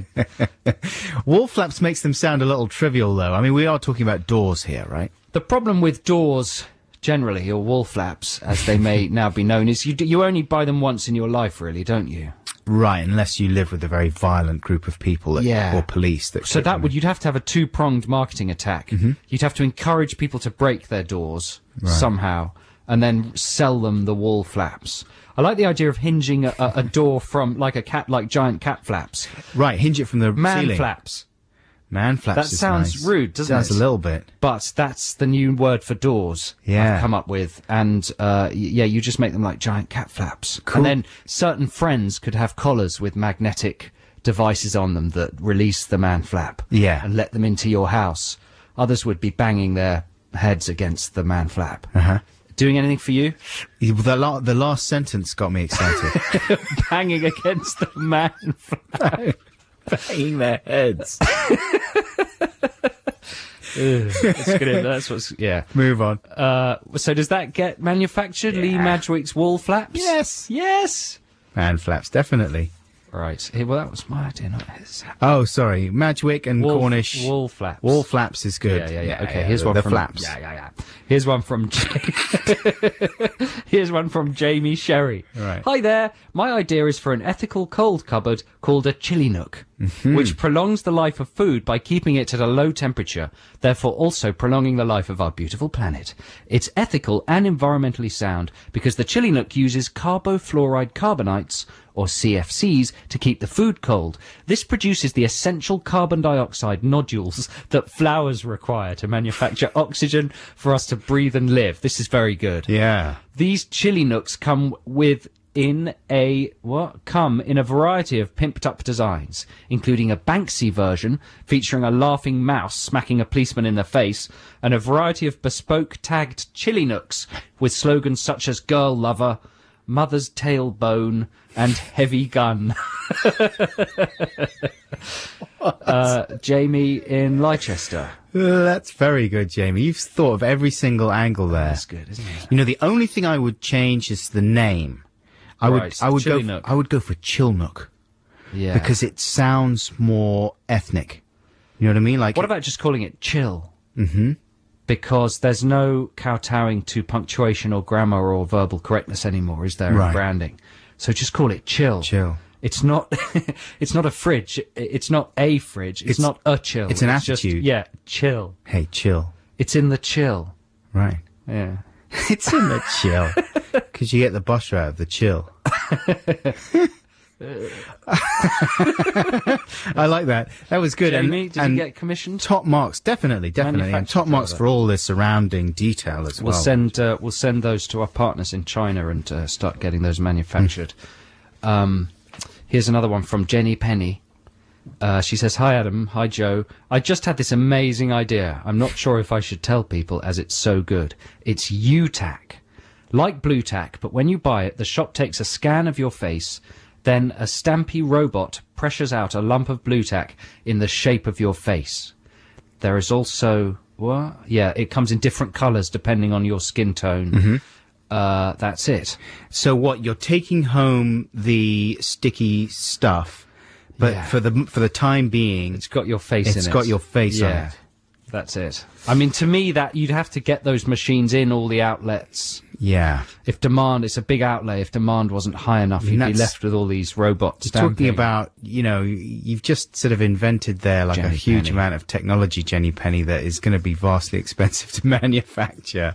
Wall flaps makes them sound a little trivial, though. I mean, we are talking about doors here, right? The problem with doors, generally, or wall flaps, as they may now be known, is you only buy them once in your life, really, don't you? Right, unless you live with a very violent group of people or police. You'd have to have a two-pronged marketing attack. You'd have to encourage people to break their doors somehow, and then sell them the wall flaps. I like the idea of hinging a door from like giant cat flaps. Right, hinge it from the ceiling. Flaps. Man flaps. That sounds nice. rude, doesn't it? Sounds a little bit. But that's the new word for doors I've come up with. And, you just make them like giant cat flaps. Cool. And then certain friends could have collars with magnetic devices on them that release the man flap. Yeah. And let them into your house. Others would be banging their heads against the man flap. Doing anything for you? The last sentence got me excited. Banging against the man flap. Banging their heads. That's what's, Move on. So does that get manufactured? Lee Madgwick's wall flaps? Yes. Man flaps, definitely. Right. Well, that was my idea, not his. Oh, sorry. Madgwick and Cornish. Wall flaps. Wall flaps is good. Yeah. Okay, here's one from... flaps. Yeah. Here's one from... Here's one from Jamie Sherry. Right. Hi there. My idea is for an ethical cold cupboard called a chili nook, which prolongs the life of food by keeping it at a low temperature, therefore also prolonging the life of our beautiful planet. It's ethical and environmentally sound because the chili nook uses carbofluoride carbonates, or CFCs, to keep the food cold. This produces the essential carbon dioxide nodules that flowers require to manufacture oxygen for us to breathe and live. This is very good. Yeah. These chili nooks come in a variety of pimped up designs, including a Banksy version featuring a laughing mouse smacking a policeman in the face, and a variety of bespoke tagged chili nooks with slogans such as Girl Lover, Mother's Tailbone, and Heavy Gun. Jamie in Leicester. That's very good, Jamie. You've thought of every single angle there. That's good, isn't it? You know, the only thing I would change is the name. I would Right, I would Chili go Nook. I would go for Chilnook Yeah. because it sounds more ethnic. You know what I mean? Like What about just calling it chill? Mm-hmm. Because there's no kowtowing to punctuation or grammar or verbal correctness anymore, is there, in Right. branding? So just call it chill. Chill. It's not. It's not a fridge. It's not a fridge. It's not a chill. it's an just- attitude. yeah, chill. Hey, chill. It's in the chill. Right. Yeah. It's in the chill. Because you get the butter out of the chill. I like that. That was good. Jamie, did and you get commissioned? top marks, definitely. And Manufactured top marks over for all the surrounding detail as We'll well. we'll send those to our partners in China and start getting those manufactured. Here's another one from Jenny Penny. She says, "Hi Adam, hi Joe. I just had this amazing idea. I'm not sure if I should tell people as it's so good. It's U-Tack, like Blue Tack, but when you buy it, the shop takes a scan of your face, then a stampy robot pressures out a lump of Blue Tack in the shape of your face. There is also what? Yeah, it comes in different colours depending on your skin tone. That's it. So what, you're taking home the sticky stuff, but Yeah. for the time being, It's got your face in it. it's got your face on Yeah. it. That's it. I mean, to me, that you'd have to get those machines in all the outlets. Yeah. If demand, it's a big outlay. If demand wasn't high enough, you'd be that's- left with all these robots. You're talking about, you've just sort of invented there like a Jenny huge Penny. amount of technology, Jenny Penny, that is going to be vastly expensive to manufacture.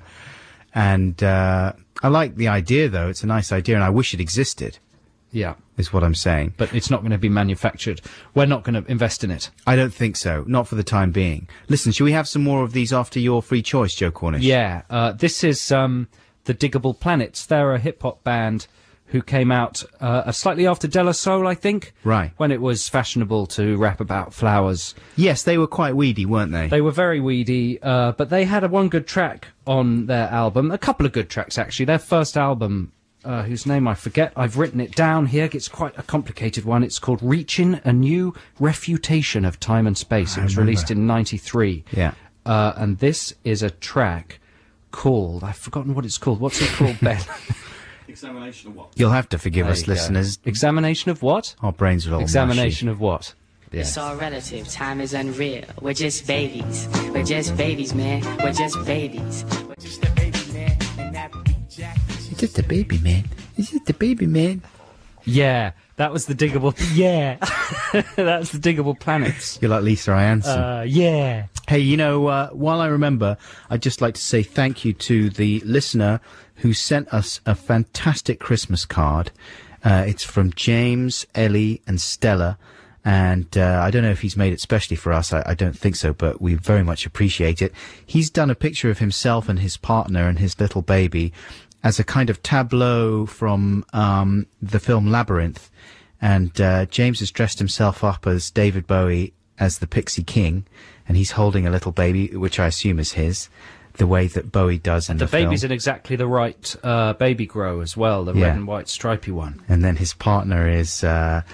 And I like the idea, though. It's a nice idea, and I wish it existed, Yeah, is what I'm saying. but it's not going to be manufactured. We're not going to invest in it. I don't think so. Not for the time being. Listen, shall we have some more of these after your free choice, Joe Cornish? Yeah, this is the Diggable Planets. They're a hip-hop band who came out slightly after De La Soul, I think. Right. When it was fashionable to rap about flowers. Yes, they were quite weedy, weren't they? They were very weedy, but they had one good track on their album. A couple of good tracks, actually. Their first album, whose name I forget, I've written it down here. It's quite a complicated one. It's called Reaching a New Refutation of Time and Space. It was released in 93. Yeah. And this is a track called... I've forgotten what it's called. What's it called, Ben? Examination of what? You'll have to forgive There us, you go. listeners. Examination of what? Our brains are all Examination of what? It's all relative. Time is unreal. We're just babies. We're just babies, man. We're just babies. We're just a baby, man. And that beat Jack. It's just a baby, man. It's just a baby, man. Yeah, that was the Diggable... Yeah. That's the Diggable Planets. You're like Lisa Ianson. Yeah. Hey, while I remember, I'd just like to say thank you to the listener who sent us a fantastic Christmas card. It's from James, Ellie, and Stella. And I don't know if he's made it specially for us. I don't think so, but we very much appreciate it. He's done a picture of himself and his partner and his little baby as a kind of tableau from the film Labyrinth. And James has dressed himself up as David Bowie as the Pixie King, and he's holding a little baby, which I assume is his, the way that Bowie does in the film. The baby's in exactly the right baby grow as well, the Yeah. red and white stripy one. And then his partner is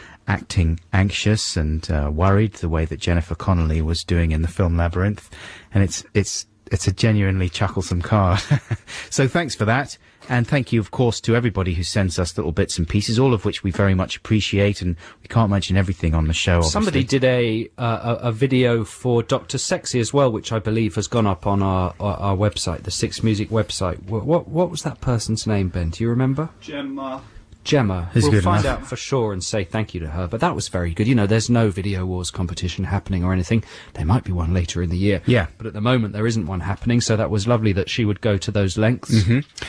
acting anxious and worried, the way that Jennifer Connelly was doing in the film Labyrinth. And it's a genuinely chucklesome card. So thanks for that. And thank you, of course, to everybody who sends us little bits and pieces, all of which we very much appreciate. And we can't mention everything on the show, obviously. Somebody did a video for Dr. Sexy as well, which I believe has gone up on our website, the Six Music website. What was that person's name, Ben? Do you remember? Gemma. Is We'll good find enough. out for sure and say thank you to her. But that was very good. There's no Video Wars competition happening or anything. There might be one later in the year. Yeah. But at the moment, there isn't one happening. So that was lovely that she would go to those lengths.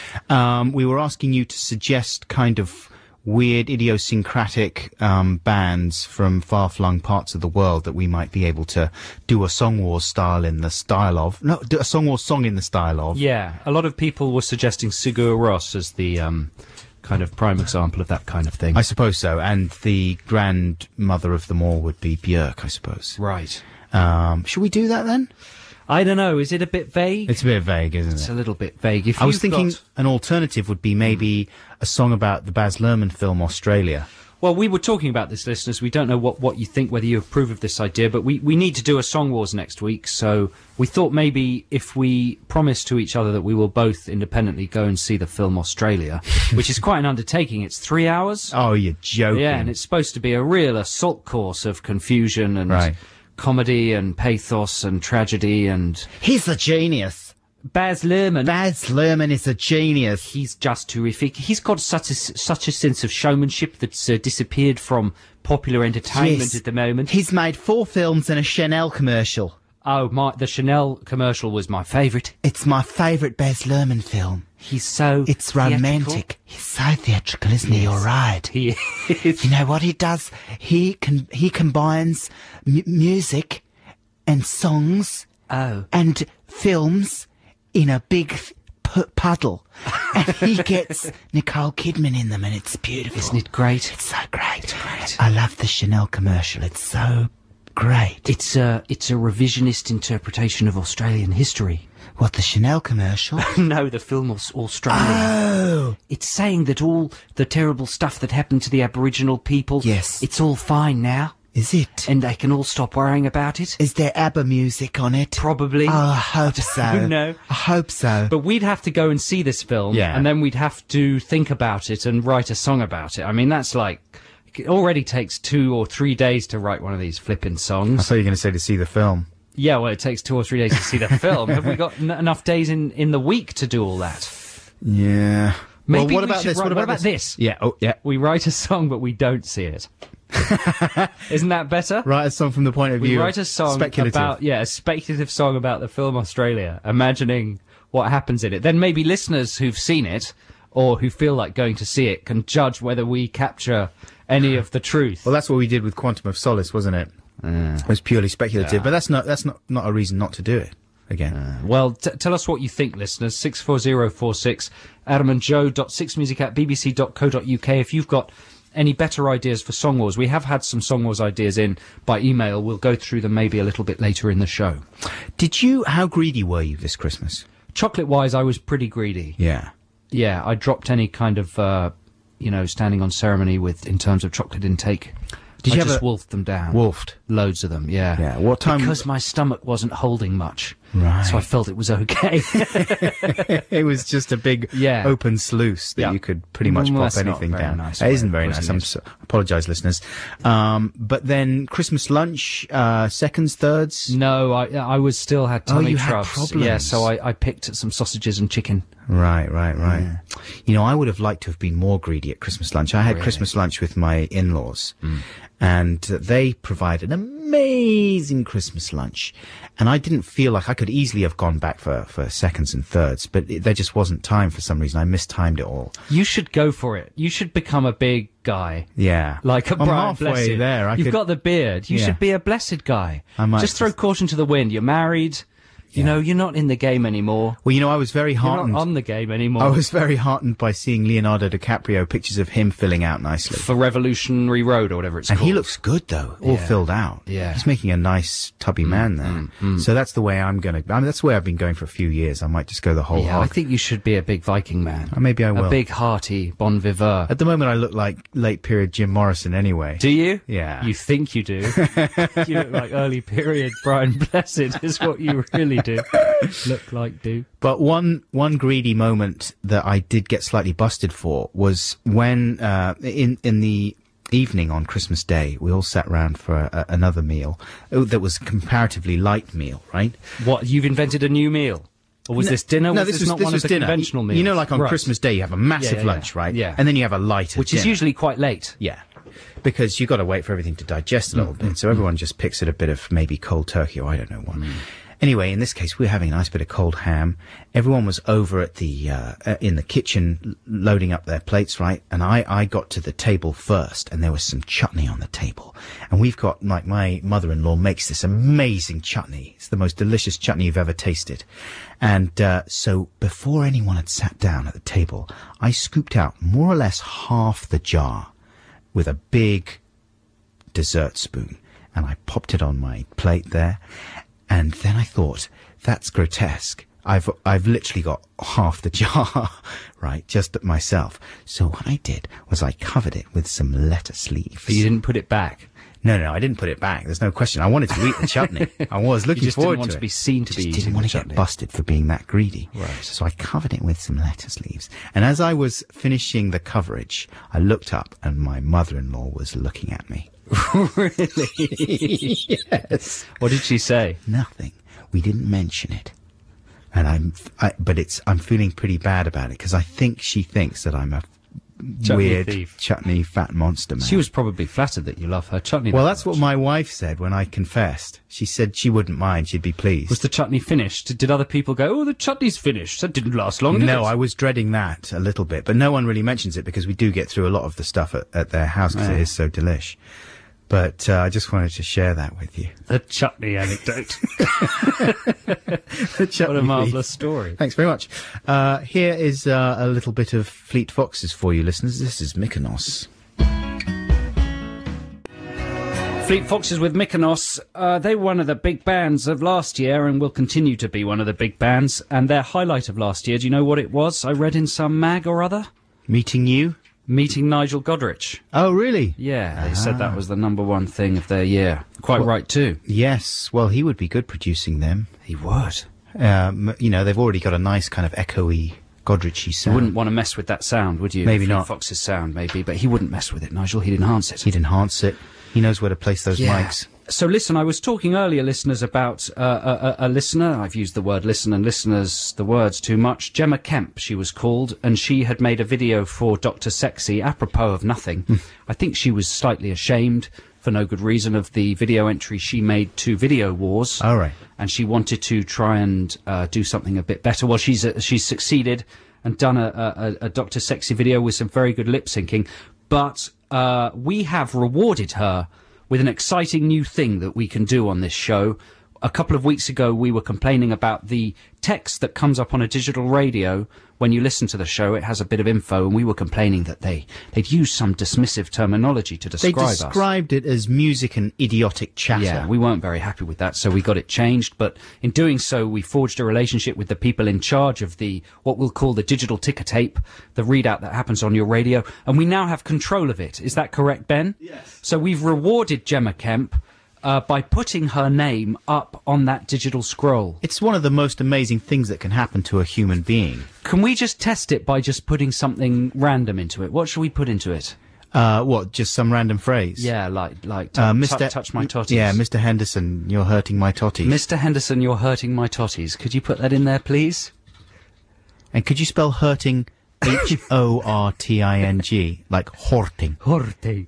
We were asking you to suggest kind of weird, idiosyncratic bands from far-flung parts of the world that we might be able to do a Song Wars style in the style of. No, do a Song Wars song in the style of. Yeah. A lot of people were suggesting Sigur Rós as the kind of prime example of that kind of thing. I suppose so. And the grandmother of them all would be Björk, I suppose. Right. Should we do that then? I don't know. Is it a bit vague? It's a bit vague, isn't It's it? a little bit vague. If I was you've thinking got- an alternative would be maybe a song about the Baz Luhrmann film Australia. Well, we were talking about this, listeners. We don't know what you think, whether you approve of this idea, but we need to do a Song Wars next week, so we thought maybe if we promise to each other that we will both independently go and see the film Australia, which is quite an undertaking. It's 3 hours. Oh, you're joking. Yeah, and it's supposed to be a real assault course of confusion and comedy and pathos and tragedy and... He's a genius. Baz Luhrmann. Baz Luhrmann is a genius. He's just terrific. He's got such a sense of showmanship that's disappeared from popular entertainment at the moment. He's made 4 films and a Chanel commercial. Oh, the Chanel commercial was my favourite. It's my favourite Baz Luhrmann film. He's so It's romantic. He's so theatrical, isn't he? You're right. He is. You know what he does? He combines music and songs and films in a big puddle, and he gets Nicole Kidman in them, and it's beautiful. Isn't it great? It's so great. It's great. I love the Chanel commercial. It's so great. It's a revisionist interpretation of Australian history. What, the Chanel commercial? No, the film Australia. Oh! It's saying that all the terrible stuff that happened to the Aboriginal people, it's all fine now. Is it? And they can all stop worrying about it. Is there ABBA music on it? Probably. Oh, I hope so. No. I hope so. But we'd have to go and see this film, and then we'd have to think about it and write a song about it. I mean, that's like... It already takes 2 or 3 days to write one of these flipping songs. I thought you were going to say to see the film. Yeah, well, it takes 2 or 3 days to see the film. Have we got enough days in the week to do all that? Yeah. Maybe what about this? What about this? Yeah. Oh, yeah. We write a song, but we don't see it. Isn't that better? Write a song from the point of view. We write a song about a speculative song about the film Australia, imagining what happens in it. Then maybe listeners who've seen it or who feel like going to see it can judge whether we capture any of the truth. Well, that's what we did with Quantum of Solace, wasn't it? It was purely speculative, but that's not a reason not to do it again. Well, tell us what you think, listeners. 64046 adamandjoe.6music@bbc.co.uk. If you've got any better ideas for Song Wars, we have had some Song Wars ideas in by email. We'll go through them maybe a little bit later in the show. How greedy were you this Christmas? Chocolate-wise, I was pretty greedy. Yeah. Yeah, I dropped any kind of, standing on ceremony in terms of chocolate intake. I just wolfed them down. Wolfed? Loads of them, yeah. Yeah, what time? Because my stomach wasn't holding much. Right. So I felt it was okay. It was just a big open sluice that you could pretty much pop anything down. Nice it isn't very nice. I apologise, listeners. But then Christmas lunch, seconds, thirds? No, I was still had tummy troubles. Had problems. Yeah, so I picked at some sausages and chicken. Right. Yeah. You know, I would have liked to have been more greedy at Christmas lunch. I had Christmas lunch with my in-laws, and they provide an amazing Christmas lunch. And I didn't feel like I could easily have gone back for seconds and thirds, but there just wasn't time for some reason. I mistimed it all. You should go for it. You should become a big guy. Yeah. Like a Brian halfway Blessed. there. You've got the beard. You should be a blessed guy. I might just throw caution to the wind. You're married. You know, you're not in the game anymore. Well, you know, I was very heartened. You're not on the game anymore. I was very heartened by seeing Leonardo DiCaprio, pictures of him filling out nicely. For Revolutionary Road or whatever it's called. And he looks good, though, all filled out. Yeah. He's making a nice, tubby man there. So that's the way I'm going to... I mean, that's the way I've been going for a few years. I might just go the whole hog. I think you should be a big Viking man. Maybe I will. A big, hearty bon vivant. At the moment, I look like late period Jim Morrison anyway. Do you? Yeah. You think you do. You look like early period Brian Blessed is what you really do. Look like do. But one greedy moment that I did get slightly busted for was when in the evening on Christmas Day we all sat round for another meal that was a comparatively light meal, right? What, you've invented a new meal? Or was this dinner? No, this was not one of the dinner. Conventional meals? You know, like on Christmas Day you have a massive lunch, right? Yeah. And then you have a lighter which is usually quite late. Yeah. Because you've got to wait for everything to digest a little bit, so everyone just picks at a bit of maybe cold turkey or I don't know what. Anyway, in this case, we were having a nice bit of cold ham. Everyone was over at the in the kitchen loading up their plates, right? And I got to the table first, and there was some chutney on the table. And we've got, like, my mother-in-law makes this amazing chutney. It's the most delicious chutney you've ever tasted. And so before anyone had sat down at the table, I scooped out more or less half the jar with a big dessert spoon, and I popped it on my plate there. And then I thought, that's grotesque, I've literally got half the jar, right, just myself. So what I did was I covered it with some lettuce leaves. But you didn't put it back. No, I didn't put it back. There's no question. I wanted to eat the chutney. I was looking You just forward didn't want to to it. be seen to be Just eating didn't want the to get chutney. busted for being that greedy. Right. So I covered it with some lettuce leaves. And as I was finishing the coverage, I looked up and my mother-in-law was looking at me. Really? Yes. What did she say? Nothing. We didn't mention it. And I'm feeling pretty bad about it because I think she thinks that I'm a Chutney weird thief. chutney fat monster man. She was probably flattered that you love her chutney. Well, that that's what much. my wife said when I confessed. She said she wouldn't mind. She'd be pleased. Was the chutney finished? Did other people go, oh, the chutney's finished? That didn't last long, did No, it? I was dreading that a little bit, but no one really mentions it because we do get through a lot of the stuff at their house because it is so delish. But I just wanted to share that with you. The chutney anecdote. What a marvellous story. Thanks very much. Here is a little bit of Fleet Foxes for you, listeners. This is Mykonos. Fleet Foxes with Mykonos. They were one of the big bands of last year and will continue to be one of the big bands. And their highlight of last year, do you know what it was? I read in some mag or other. Meeting you? Meeting Nigel Godrich. Oh, really? Yeah, they said that was the number one thing of their year. Quite right, too. Yes. Well, he would be good producing them. He would. You know, they've already got a nice kind of echoey, Godrichy You sound. wouldn't want to mess with that sound, would you? Maybe Fleet not. Fox's sound, maybe. But he wouldn't mess with it, Nigel. He'd enhance it. He'd enhance it. He knows where to place those mics. So listen, I was talking earlier, listeners, about a listener. I've used the word listen and listeners, the words too much. Gemma Kemp, she was called, and she had made a video for Dr. Sexy, apropos of nothing. I think she was slightly ashamed, for no good reason, of the video entry she made to Video Wars. All right. And she wanted to try and do something a bit better. Well, she's succeeded and done a Dr. Sexy video with some very good lip syncing. But we have rewarded her with an exciting new thing that we can do on this show. A couple of weeks ago, we were complaining about the text that comes up on a digital radio. When you listen to the show, it has a bit of info, and we were complaining that they'd used some dismissive terminology to describe us. They described it as music and idiotic chatter. Yeah, we weren't very happy with that, so we got it changed. But in doing so, we forged a relationship with the people in charge of what we'll call the digital ticker tape, the readout that happens on your radio, and we now have control of it. Is that correct, Ben? Yes. So we've rewarded Gemma Kemp by putting her name up on that digital scroll. It's one of the most amazing things that can happen to a human being. Can we just test it by just putting something random into it? What should we put into it? What, just some random phrase? Yeah, like touch my totties. Yeah, Mr. Henderson, you're hurting my totties. Mr. Henderson, you're hurting my totties. Could you put that in there, please? And could you spell hurting H-O-R-T-I-N-G, like horting? Horting.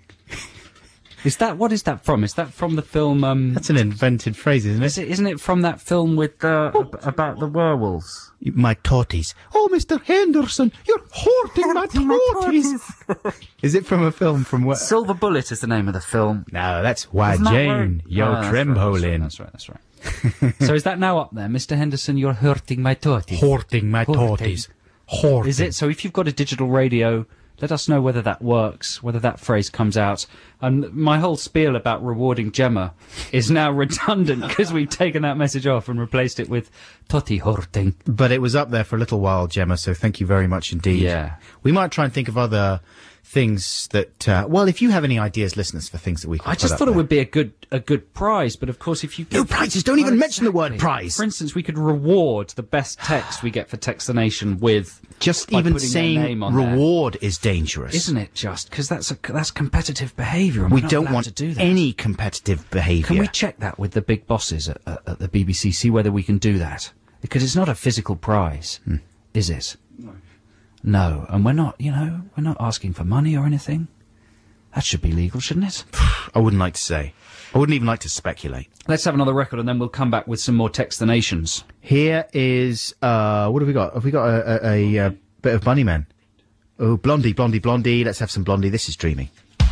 What is that from? Is that from the film, That's an invented phrase, isn't it? Isn't it from that film with, about the werewolves? My totties. Oh, Mr. Henderson, you're horting my totties. Is it from a film from where? Silver Bullet is the name of the film. No, that's Why Isn't that Jane, right? you're Oh, trembling. That's right. So is that now up there? Mr. Henderson, you're hurting my totties. Horting my totties. Horting. Is it? So if you've got a digital radio, let us know whether that works, whether that phrase comes out. And my whole spiel about rewarding Gemma is now redundant because we've taken that message off and replaced it with totty horting. But it was up there for a little while, Gemma, so thank you very much indeed. Yeah. We might try and think of other things that, well, if you have any ideas, listeners, for things that we could I just put thought up it would be a good prize, but of course if you No prizes, don't even mention the word Exactly. prize. For instance, we could reward the best text we get for Text the Nation with Just by even putting their saying name on there. reward is dangerous. Isn't it just? Because that's competitive behaviour. and We we're not don't allowed want to do that. any competitive behaviour. Can we check that with the big bosses at the BBC, see whether we can do that? Because it's not a physical prize, is it? No, and we're not asking for money or anything. That should be legal, shouldn't it? I wouldn't like to say. I wouldn't even like to speculate. Let's have another record and then we'll come back with some more Text the Nations. Here is, what have we got? Have we got a bit of Bunnymen? Oh, Blondie. Let's have some Blondie. This is Dreaming.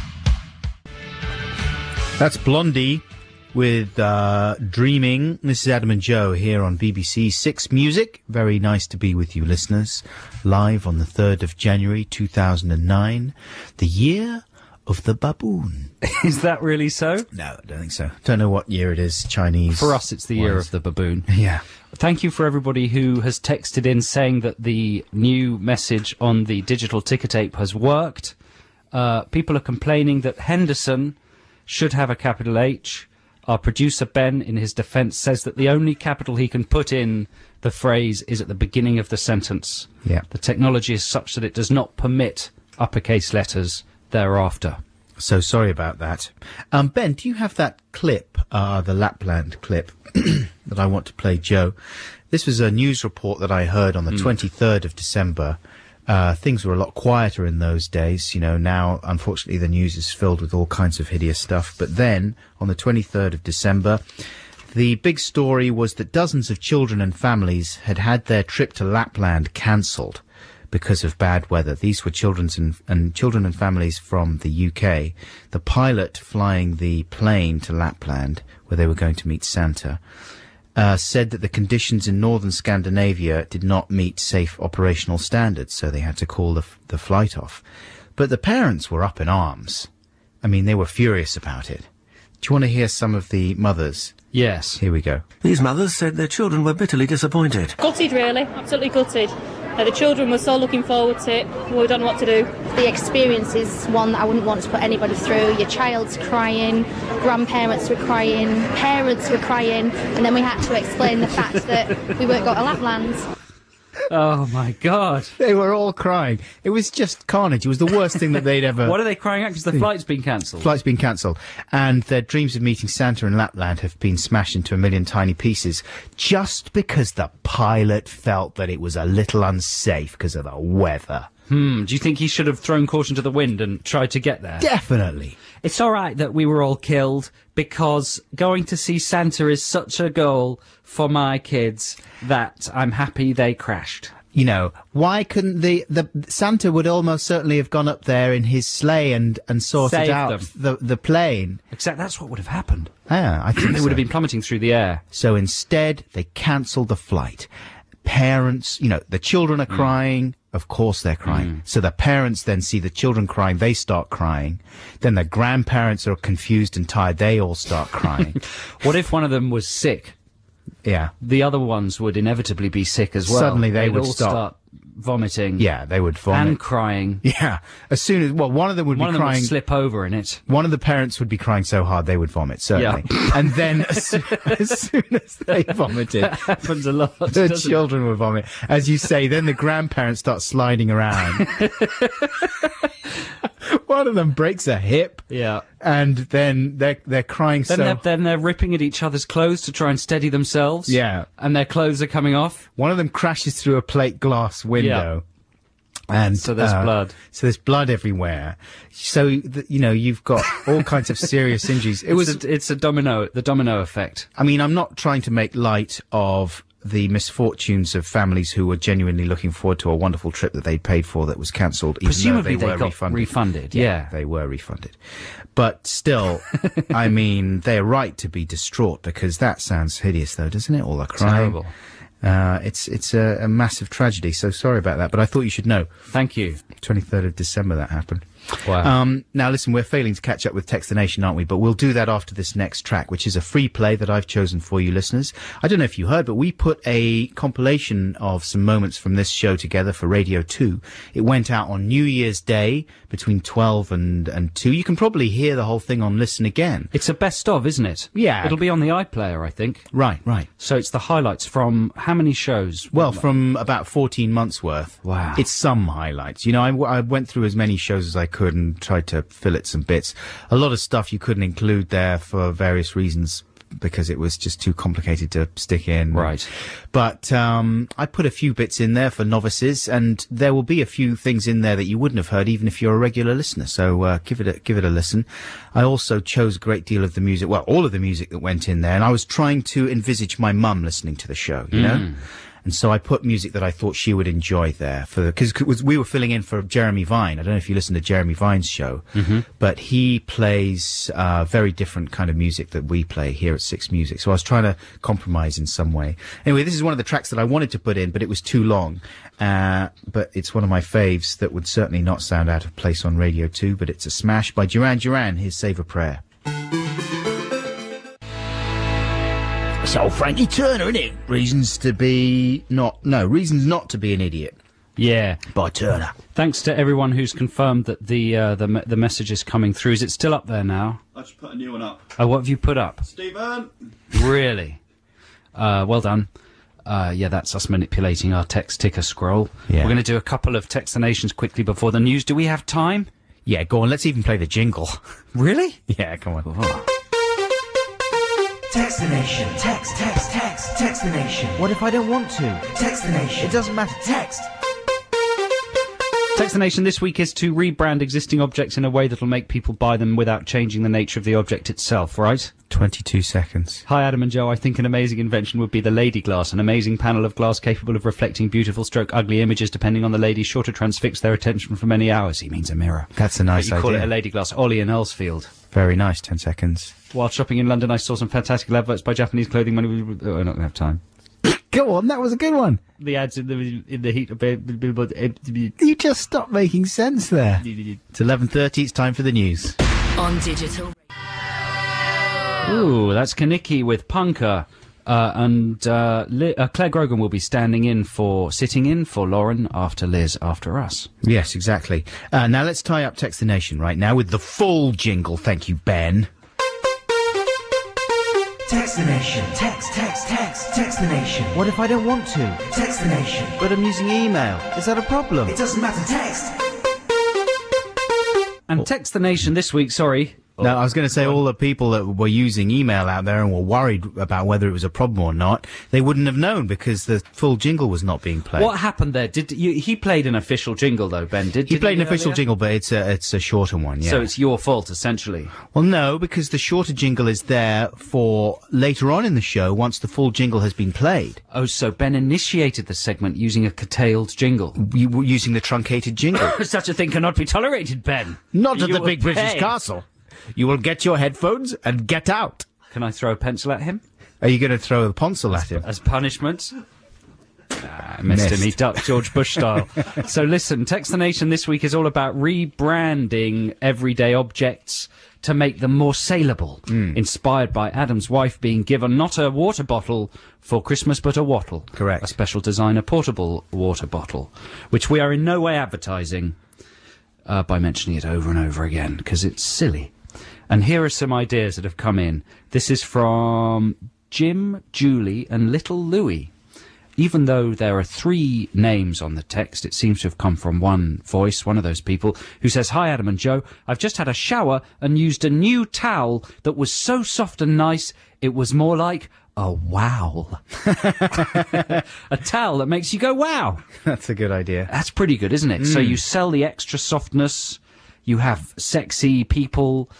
That's Blondie with Dreaming. This is Adam and Joe here on BBC Six Music. Very nice to be with you, listeners. Live on the 3rd of January 2009. The year of the baboon. Is that really so? No, I don't think so. Don't know what year it is, Chinese. For us, it's the year wise. of the baboon. Yeah. Thank you for everybody who has texted in saying that the new message on the digital ticker tape has worked. People are complaining that Henderson should have a capital H. Our producer Ben, in his defence, says that the only capital he can put in the phrase is at the beginning of the sentence. Yeah. The technology is such that it does not permit uppercase letters thereafter. So sorry about that. Ben, do you have that clip, the Lapland clip, that I want to play, Joe? This was a news report that I heard on the 23rd of December. Things were a lot quieter in those days. You know, now, unfortunately, the news is filled with all kinds of hideous stuff. But then, on the 23rd of December, the big story was that dozens of children and families had had their trip to Lapland cancelled because of bad weather. These were children and families from the UK. The pilot flying the plane to Lapland, where they were going to meet Santa, said that the conditions in northern Scandinavia did not meet safe operational standards, so they had to call the flight off. But the parents were up in arms. I mean, they were furious about it. Do you want to hear some of the mothers? Yes. Here we go. These mothers said their children were bitterly disappointed. Gutted, really. Absolutely gutted. The children were so looking forward to it. We don't know what to do. The experience is one that I wouldn't want to put anybody through. Your child's crying, grandparents were crying, parents were crying, and then we had to explain the fact that we weren't going to Lapland. Oh, my God. They were all crying. It was just carnage. It was the worst thing that they'd ever... What are they crying out? Because the flight's been cancelled. Flight's been cancelled. And their dreams of meeting Santa in Lapland have been smashed into a million tiny pieces just because the pilot felt that it was a little unsafe because of the weather. Do you think he should have thrown caution to the wind and tried to get there? Definitely. It's all right that we were all killed because going to see Santa is such a goal for my kids that I'm happy they crashed. You know, why couldn't the Santa would almost certainly have gone up there in his sleigh and sorted Saved out them. the plane. Except that's what would have happened. Yeah, I think They would have been plummeting through the air. So instead, they cancelled the flight. Parents, you know, the children are crying. Of course they're crying. So the parents then see the children crying, they start crying. Then the grandparents are confused and tired, they all start crying. What if one of them was sick? Yeah. The other ones would inevitably be sick as well. Suddenly they They'd would all start vomiting. Yeah, they would vomit. And crying. Yeah. As soon as, well, one of them would One be of them crying. would slip over in it. One of the parents would be crying so hard they would vomit, certainly. Yeah. And then as soon as they vomited, That happens a lot. the doesn't it? children would vomit. As you say, then the grandparents start sliding around. One of them breaks a hip. Yeah. And then they're crying Then they're ripping at each other's clothes to try and steady themselves. Yeah. And their clothes are coming off. One of them crashes through a plate glass window. And So there's blood. So there's blood everywhere. So, you know, you've got all kinds of serious injuries. It's the domino effect. I mean, I'm not trying to make light of the misfortunes of families who were genuinely looking forward to a wonderful trip that they'd paid for that was cancelled. Presumably even though they got refunded. Yeah. They were refunded. But still, I mean, they're right to be distraught because that sounds hideous though, doesn't it? All the crying. Terrible. It's a massive tragedy, so sorry about that, but I thought you should know. Thank you. 23rd of December that happened. Wow. Now listen, we're failing to catch up with Text the Nation, aren't we? But we'll do that after this next track, which is a free play that I've chosen for you listeners. I don't know if you heard, but we put a compilation of some moments from this show together for Radio 2. It went out on New Year's Day between 12 and 2. You can probably hear the whole thing on Listen Again. It's a best of, isn't it? Yeah. It'll be on the iPlayer, I think. Right. So it's the highlights from how many shows? Well, from about 14 months worth. Wow. It's some highlights. You know, I went through as many shows as I could and tried to fill it some bits. A lot of stuff you couldn't include there for various reasons because it was just too complicated to stick in. Right. But I put a few bits in there for novices, and there will be a few things in there that you wouldn't have heard even if you're a regular listener. So give it a listen. I also chose a great deal of the music, well, all of the music that went in there, and I was trying to envisage my mum listening to the show, you know? And so I put music that I thought she would enjoy there because we were filling in for Jeremy Vine. I don't know if you listen to Jeremy Vine's show, but he plays very different kind of music that we play here at Six Music. So I was trying to compromise in some way. Anyway, this is one of the tracks that I wanted to put in, but it was too long. But it's one of my faves that would certainly not sound out of place on Radio 2, but it's a smash by Duran Duran, his Save a Prayer. It's old Frankie Turner, isn't it? Reasons not to be an idiot. Yeah. By Turner. Thanks to everyone who's confirmed that the message is coming through. Is it still up there now? I just put a new one up. Oh, what have you put up? Stephen! Really? Well done. Yeah, that's us manipulating our text ticker scroll. Yeah. We're going to do a couple of Textinations quickly before the news. Do we have time? Yeah, go on, let's even play the jingle. Really? Yeah, come on. Oh. Text the nation. Text the nation. What if I don't want to? Text the nation. It doesn't matter. Text. Textination this week is to rebrand existing objects in a way that'll make people buy them without changing the nature of the object itself, right? 22 seconds. Hi, Adam and Joe. I think an amazing invention would be the Lady Glass, an amazing panel of glass capable of reflecting beautiful stroke ugly images depending on the lady, sure to transfix their attention for many hours. He means a mirror. That's a nice But you call idea. it a Lady Glass. Ollie in Earlsfield. Very nice, 10 seconds. While shopping in London, I saw some fantastic adverts by Japanese clothing money. Oh, I'm not going to have time. Go on, that was a good one. The ads in the heat of You just stopped making sense there. It's 11:30, it's time for the news. On digital. Ooh, that's Kaniki with Punker. Claire Grogan will be sitting in for Lauren after Liz after us. Yes, exactly. Now let's tie up Text the Nation right now with the full jingle. Thank you, Ben. Text the nation. Text the nation. What if I don't want to? Text the nation. But I'm using email. Is that a problem? It doesn't matter. Text. And Text the Nation this week, sorry. No, I was going to say all the people that were using email out there and were worried about whether it was a problem or not, they wouldn't have known because the full jingle was not being played. What happened there? He played an official jingle though, Ben? He played an official jingle, but it's a shorter one, yeah. So it's your fault, essentially. Well, no, because the shorter jingle is there for later on in the show once the full jingle has been played. Oh, so Ben initiated the segment using a curtailed jingle. Using the truncated jingle. Such a thing cannot be tolerated, Ben. Not at You the Big will British pay. Castle. You will get your headphones and get out. Can I throw a pencil at him? Are you going to throw the pencil at him? As punishment? I missed him. He ducked George Bush style. So listen, Text the Nation this week is all about rebranding everyday objects to make them more saleable. Inspired by Adam's wife being given not a water bottle for Christmas, but a wattle. Correct. A special designer portable water bottle, which we are in no way advertising by mentioning it over and over again, because it's silly. And here are some ideas that have come in. This is from Jim, Julie, and Little Louie. Even though there are 3 names on the text, it seems to have come from one voice, one of those people, who says, "Hi, Adam and Joe. I've just had a shower and used a new towel that was so soft and nice, it was more like a wow." A towel that makes you go, wow. That's a good idea. That's pretty good, isn't it? So you sell the extra softness. You have sexy people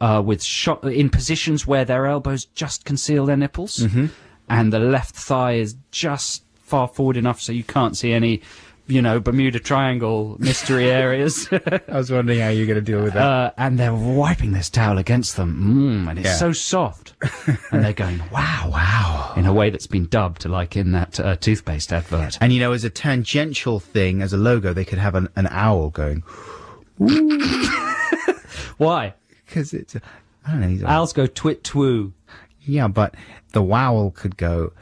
in positions where their elbows just conceal their nipples. And the left thigh is just far forward enough so you can't see any, Bermuda Triangle mystery areas. I was wondering how you're going to deal with that. And they're wiping this towel against them. And it's so soft. And they're going, wow, in a way that's been dubbed, like in that toothpaste advert. And, as a tangential thing, as a logo, they could have an owl going, ooh. Why? Because it's, I don't know. Owls go twit twoo. Yeah, but the wow could go,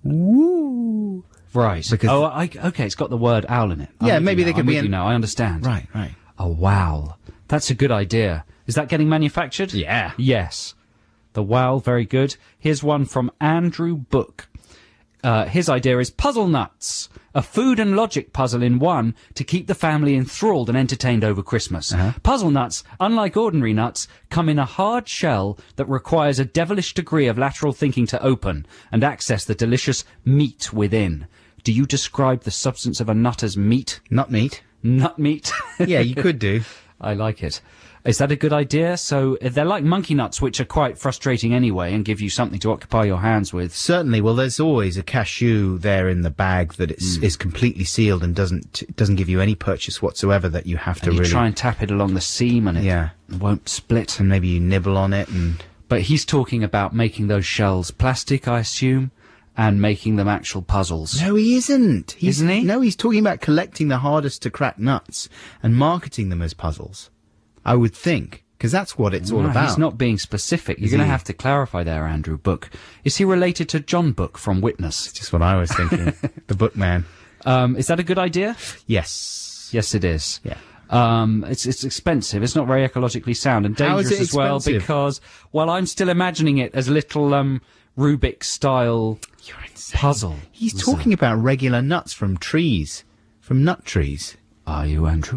woo. Right. Because okay, it's got the word owl in it. Yeah, maybe they could be now, I understand. Right. A wow. That's a good idea. Is that getting manufactured? Yeah. Yes. The wow, very good. Here's one from Andrew Book. His idea is Puzzle Nuts, a food and logic puzzle in one to keep the family enthralled and entertained over Christmas. Puzzle Nuts, unlike ordinary nuts, come in a hard shell that requires a devilish degree of lateral thinking to open and access the delicious meat within. Do you describe the substance of a nut as meat? Nut meat. Nut meat? Yeah, you could do. I like it. Is that a good idea? So they're like monkey nuts, which are quite frustrating anyway and give you something to occupy your hands with. Certainly. Well, there's always a cashew there in the bag that is completely sealed and doesn't give you any purchase whatsoever that you have to you really try and tap it along the seam and it won't split. And maybe you nibble on it But he's talking about making those shells plastic, I assume, and making them actual puzzles. No, he isn't. Isn't he? No, he's talking about collecting the hardest to crack nuts and marketing them as puzzles. I would think, because that's what it's all about. He's not being specific. You're going to have to clarify there, Andrew Book. Is he related to John Book from Witness? That's just what I was thinking. The Bookman. Is that a good idea? Yes. Yes, it is. Yeah. It's expensive. It's not very ecologically sound and dangerous as well because, well, I'm still imagining it as a little Rubik style puzzle. He's talking about regular nuts from trees, from nut trees. Are you, Andrew?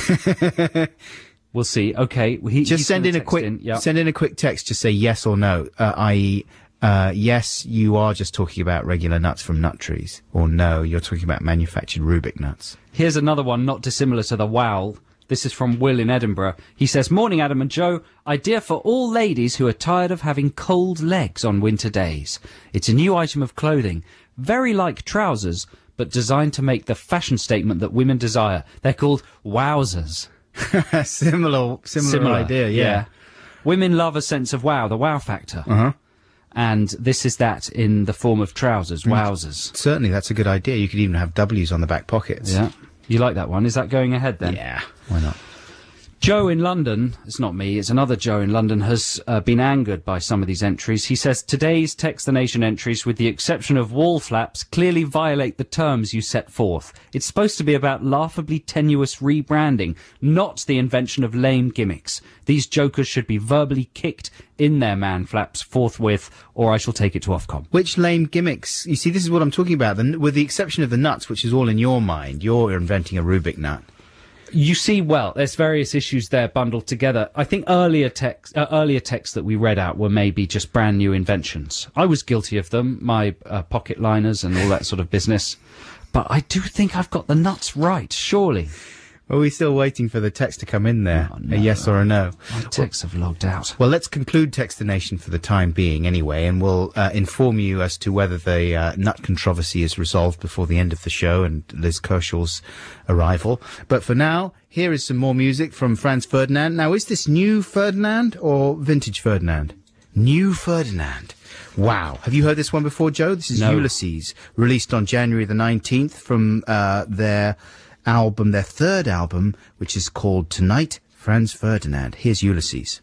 We'll see. Okay, just send in a quick text. Just say yes or no, i.e., yes, you are just talking about regular nuts from nut trees, or no, you're talking about manufactured Rubik nuts. Here's another one, not dissimilar to the wow. This is from Will in Edinburgh. He says, "Morning, Adam and Joe. Idea for all ladies who are tired of having cold legs on winter days. It's a new item of clothing, very like trousers, but designed to make the fashion statement that women desire. They're called wowzers." Similar idea, yeah. Women love a sense of wow, the wow factor. Uh-huh. And this is that in the form of trousers, wowzers. Certainly, that's a good idea. You could even have W's on the back pockets. Yeah. You like that one? Is that going ahead then? Yeah, why not? Joe in London, it's not me, it's another Joe in London, has been angered by some of these entries. He says, today's Text the Nation entries, with the exception of wall flaps, clearly violate the terms you set forth. It's supposed to be about laughably tenuous rebranding, not the invention of lame gimmicks. These jokers should be verbally kicked in their man flaps forthwith, or I shall take it to Ofcom. Which lame gimmicks? You see, this is what I'm talking about. With the exception of the nuts, which is all in your mind, you're inventing a Rubik nut. You see, well, there's various issues there bundled together. I think earlier texts that we read out were maybe just brand new inventions. I was guilty of them, my pocket liners and all that sort of business. But I do think I've got the nuts right, surely. Are we still waiting for the text to come in there? Oh, no. A yes or a no? My texts have logged out. Well, let's conclude Text the Nation for the time being anyway, and we'll inform you as to whether the nut controversy is resolved before the end of the show and Liz Kershaw's arrival. But for now, here is some more music from Franz Ferdinand. Now, is this new Ferdinand or vintage Ferdinand? New Ferdinand. Wow. Have you heard this one before, Joe? This is Ulysses, released on January the 19th from their third album, which is called Tonight, Franz Ferdinand. Here's Ulysses.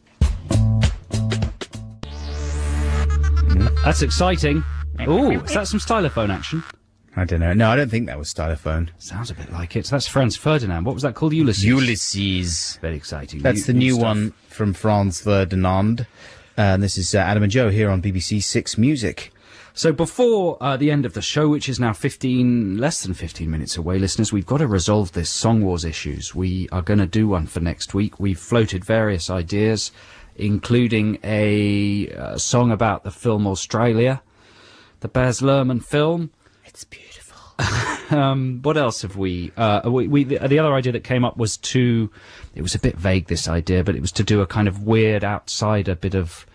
That's exciting. Ooh, is that some stylophone action? I don't know. No, I don't think that was stylophone. Sounds a bit like it. So that's Franz Ferdinand. What was that called? Ulysses? Ulysses. Very exciting. That's the new one from Franz Ferdinand. And this is Adam and Joe here on BBC Six Music. So before the end of the show, which is now less than 15 minutes away, listeners, we've got to resolve this Song Wars issues. We are going to do one for next week. We've floated various ideas, including a song about the film Australia, the Baz Luhrmann film. It's beautiful. What else have we? The other idea that came up was it was a bit vague, this idea, but it was to do a kind of weird outsider bit of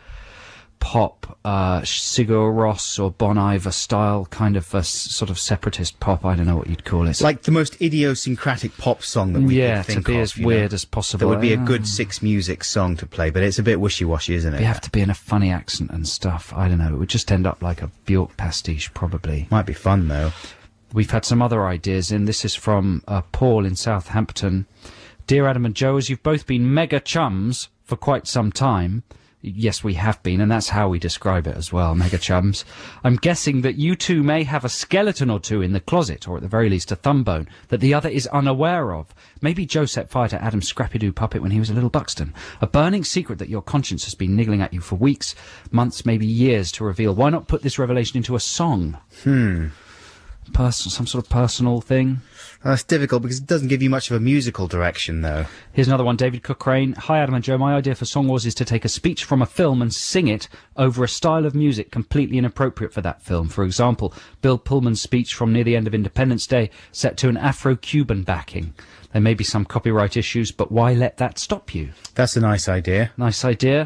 pop, Sigur Rós or Bon Iver style, kind of a sort of separatist pop. I don't know what you'd call it. Like the most idiosyncratic pop song that we could think of. To be as weird as possible. That would be a good Six Music song to play, but it's a bit wishy-washy, isn't it? You have to be in a funny accent and stuff. I don't know. It would just end up like a Bjork pastiche, probably. Might be fun, though. We've had some other ideas in. This is from Paul in Southampton. Dear Adam and Joe, as you've both been mega chums for quite some time... Yes, we have been, and that's how we describe it as well, mega chums. I'm guessing that you two may have a skeleton or two in the closet, or at the very least a thumb bone, that the other is unaware of. Maybe Joe set fire to Adam's Scrappy-Doo puppet when he was a little Buxton. A burning secret that your conscience has been niggling at you for weeks, months, maybe years to reveal. Why not put this revelation into a song? Some sort of personal thing. That's difficult because it doesn't give you much of a musical direction, though. Here's another one, David Cochrane. Hi, Adam and Joe. My idea for Song Wars is to take a speech from a film and sing it over a style of music completely inappropriate for that film. For example, Bill Pullman's speech from near the end of Independence Day set to an Afro-Cuban backing. There may be some copyright issues, but why let that stop you? That's a nice idea. Nice idea.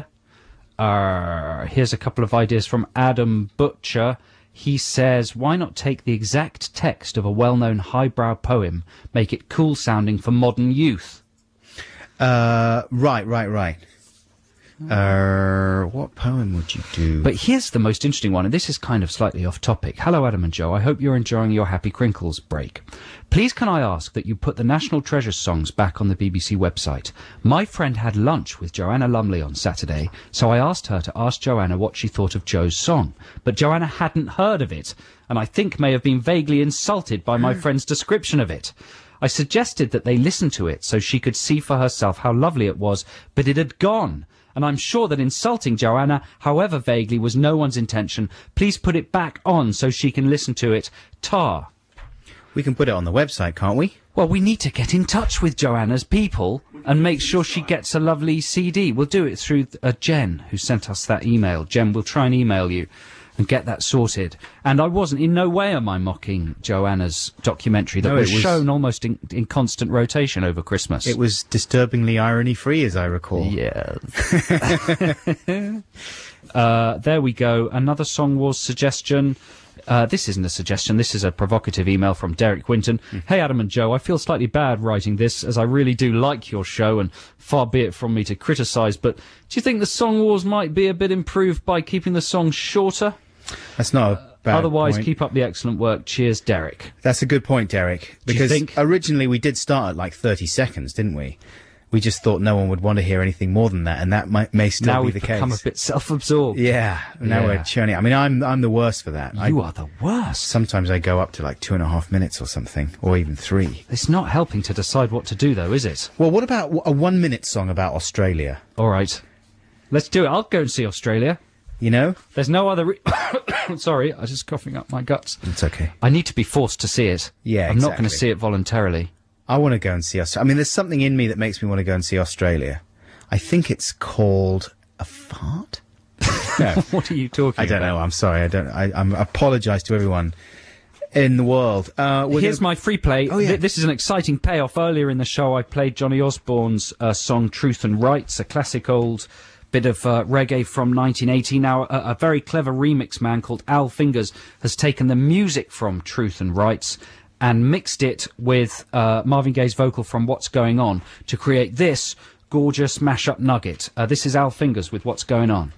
Here's a couple of ideas from Adam Butcher. He says, why not take the exact text of a well-known highbrow poem, make it cool-sounding for modern youth? Right. What poem would you do? But here's the most interesting one, and this is kind of slightly off topic. Hello, Adam and Joe. I hope you're enjoying your Happy Crinkles break. Please can I ask that you put the National Treasure songs back on the BBC website? My friend had lunch with Joanna Lumley on Saturday, so I asked her to ask Joanna what she thought of Joe's song. But Joanna hadn't heard of it, and I think may have been vaguely insulted by my friend's description of it. I suggested that they listen to it so she could see for herself how lovely it was, but it had gone. And I'm sure that insulting Joanna, however vaguely, was no one's intention. Please put it back on so she can listen to it. Tar. We can put it on the website, can't we? Well, we need to get in touch with Joanna's people and make sure she gets a lovely CD. We'll do it through Jen, who sent us that email. Jen, we'll try and email you and get that sorted. And I wasn't, in no way am I mocking Joanna's documentary that was shown almost in constant rotation over Christmas. It was disturbingly irony-free, as I recall. Yes. There we go. Another Song Wars suggestion. This isn't a suggestion, this is a provocative email from Derek Winton. Hey Adam and Joe, I feel slightly bad writing this, as I really do like your show, and far be it from me to criticise, but do you think the Song Wars might be a bit improved by keeping the songs shorter? That's not a bad Otherwise, point. Keep up the excellent work. Cheers, Derek. That's a good point, Derek. Because Do you think? Originally we did start at like 30 seconds, didn't we? We just thought no one would want to hear anything more than that, and that may still now be the case. Now we've become a bit self-absorbed. Yeah, now we're churning. I mean, I'm the worst for that. You are the worst. Sometimes I go up to like 2.5 minutes or something, or even 3. It's not helping to decide what to do, though, is it? Well, what about a 1-minute song about Australia? All right. Let's do it. I'll go and see Australia. You know? There's no other... Sorry, I was just coughing up my guts. It's okay. I need to be forced to see it. Yeah, I'm not going to see it voluntarily. I want to go and see Australia. I mean, there's something in me that makes me want to go and see Australia. I think it's called a fart? No. What are you talking about? I don't know. I'm sorry. I apologise to everyone in the world. Here's my free play. Oh, yeah. This is an exciting payoff. Earlier in the show, I played Johnny Osborne's song Truth and Rights, a classic old bit of reggae from 1980. Now, a very clever remix man called Al Fingers has taken the music from Truth and Rights and mixed it with Marvin Gaye's vocal from What's Going On to create this gorgeous mashup nugget. This is Al Fingers with What's Going On.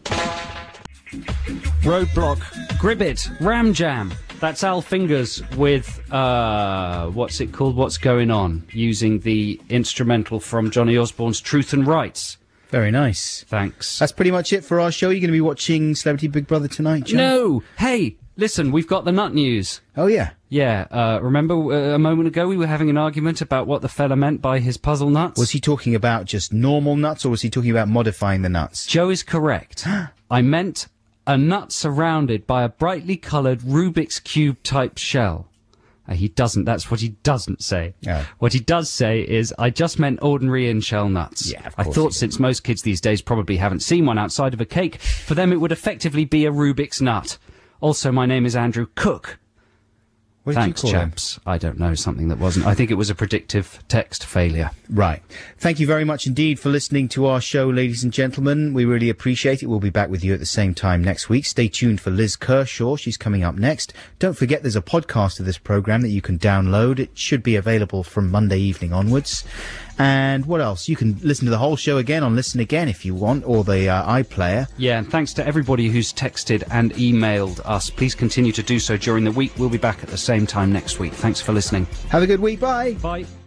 Roadblock, Gribbit, Ram Jam. That's Al Fingers with, what's it called? What's Going On? Using the instrumental from Johnny Osborne's Truth and Rights. Very nice. Thanks. That's pretty much it for our show. You're going to be watching Celebrity Big Brother tonight, Joe? No! Hey! Listen, we've got the nut news. Oh, yeah? Yeah, remember a moment ago we were having an argument about what the fella meant by his puzzle nuts? Was he talking about just normal nuts, or was he talking about modifying the nuts? Joe is correct. I meant a nut surrounded by a brightly coloured Rubik's Cube type shell. He doesn't, that's what he doesn't say. Oh. What he does say is, I just meant ordinary in-shell nuts. Yeah, of I course thought since most kids these days probably haven't seen one outside of a cake, for them it would effectively be a Rubik's nut. Also, my name is Andrew Cook. What did Thanks, you call chaps. I don't know, something that wasn't. I think it was a predictive text failure. Right. Thank you very much indeed for listening to our show, ladies and gentlemen. We really appreciate it. We'll be back with you at the same time next week. Stay tuned for Liz Kershaw. She's coming up next. Don't forget there's a podcast of this programme that you can download. It should be available from Monday evening onwards. And what else? You can listen to the whole show again on Listen Again if you want, or the iPlayer. Yeah, and thanks to everybody who's texted and emailed us. Please continue to do so during the week. We'll be back at the same time next week. Thanks for listening. Have a good week. Bye. Bye.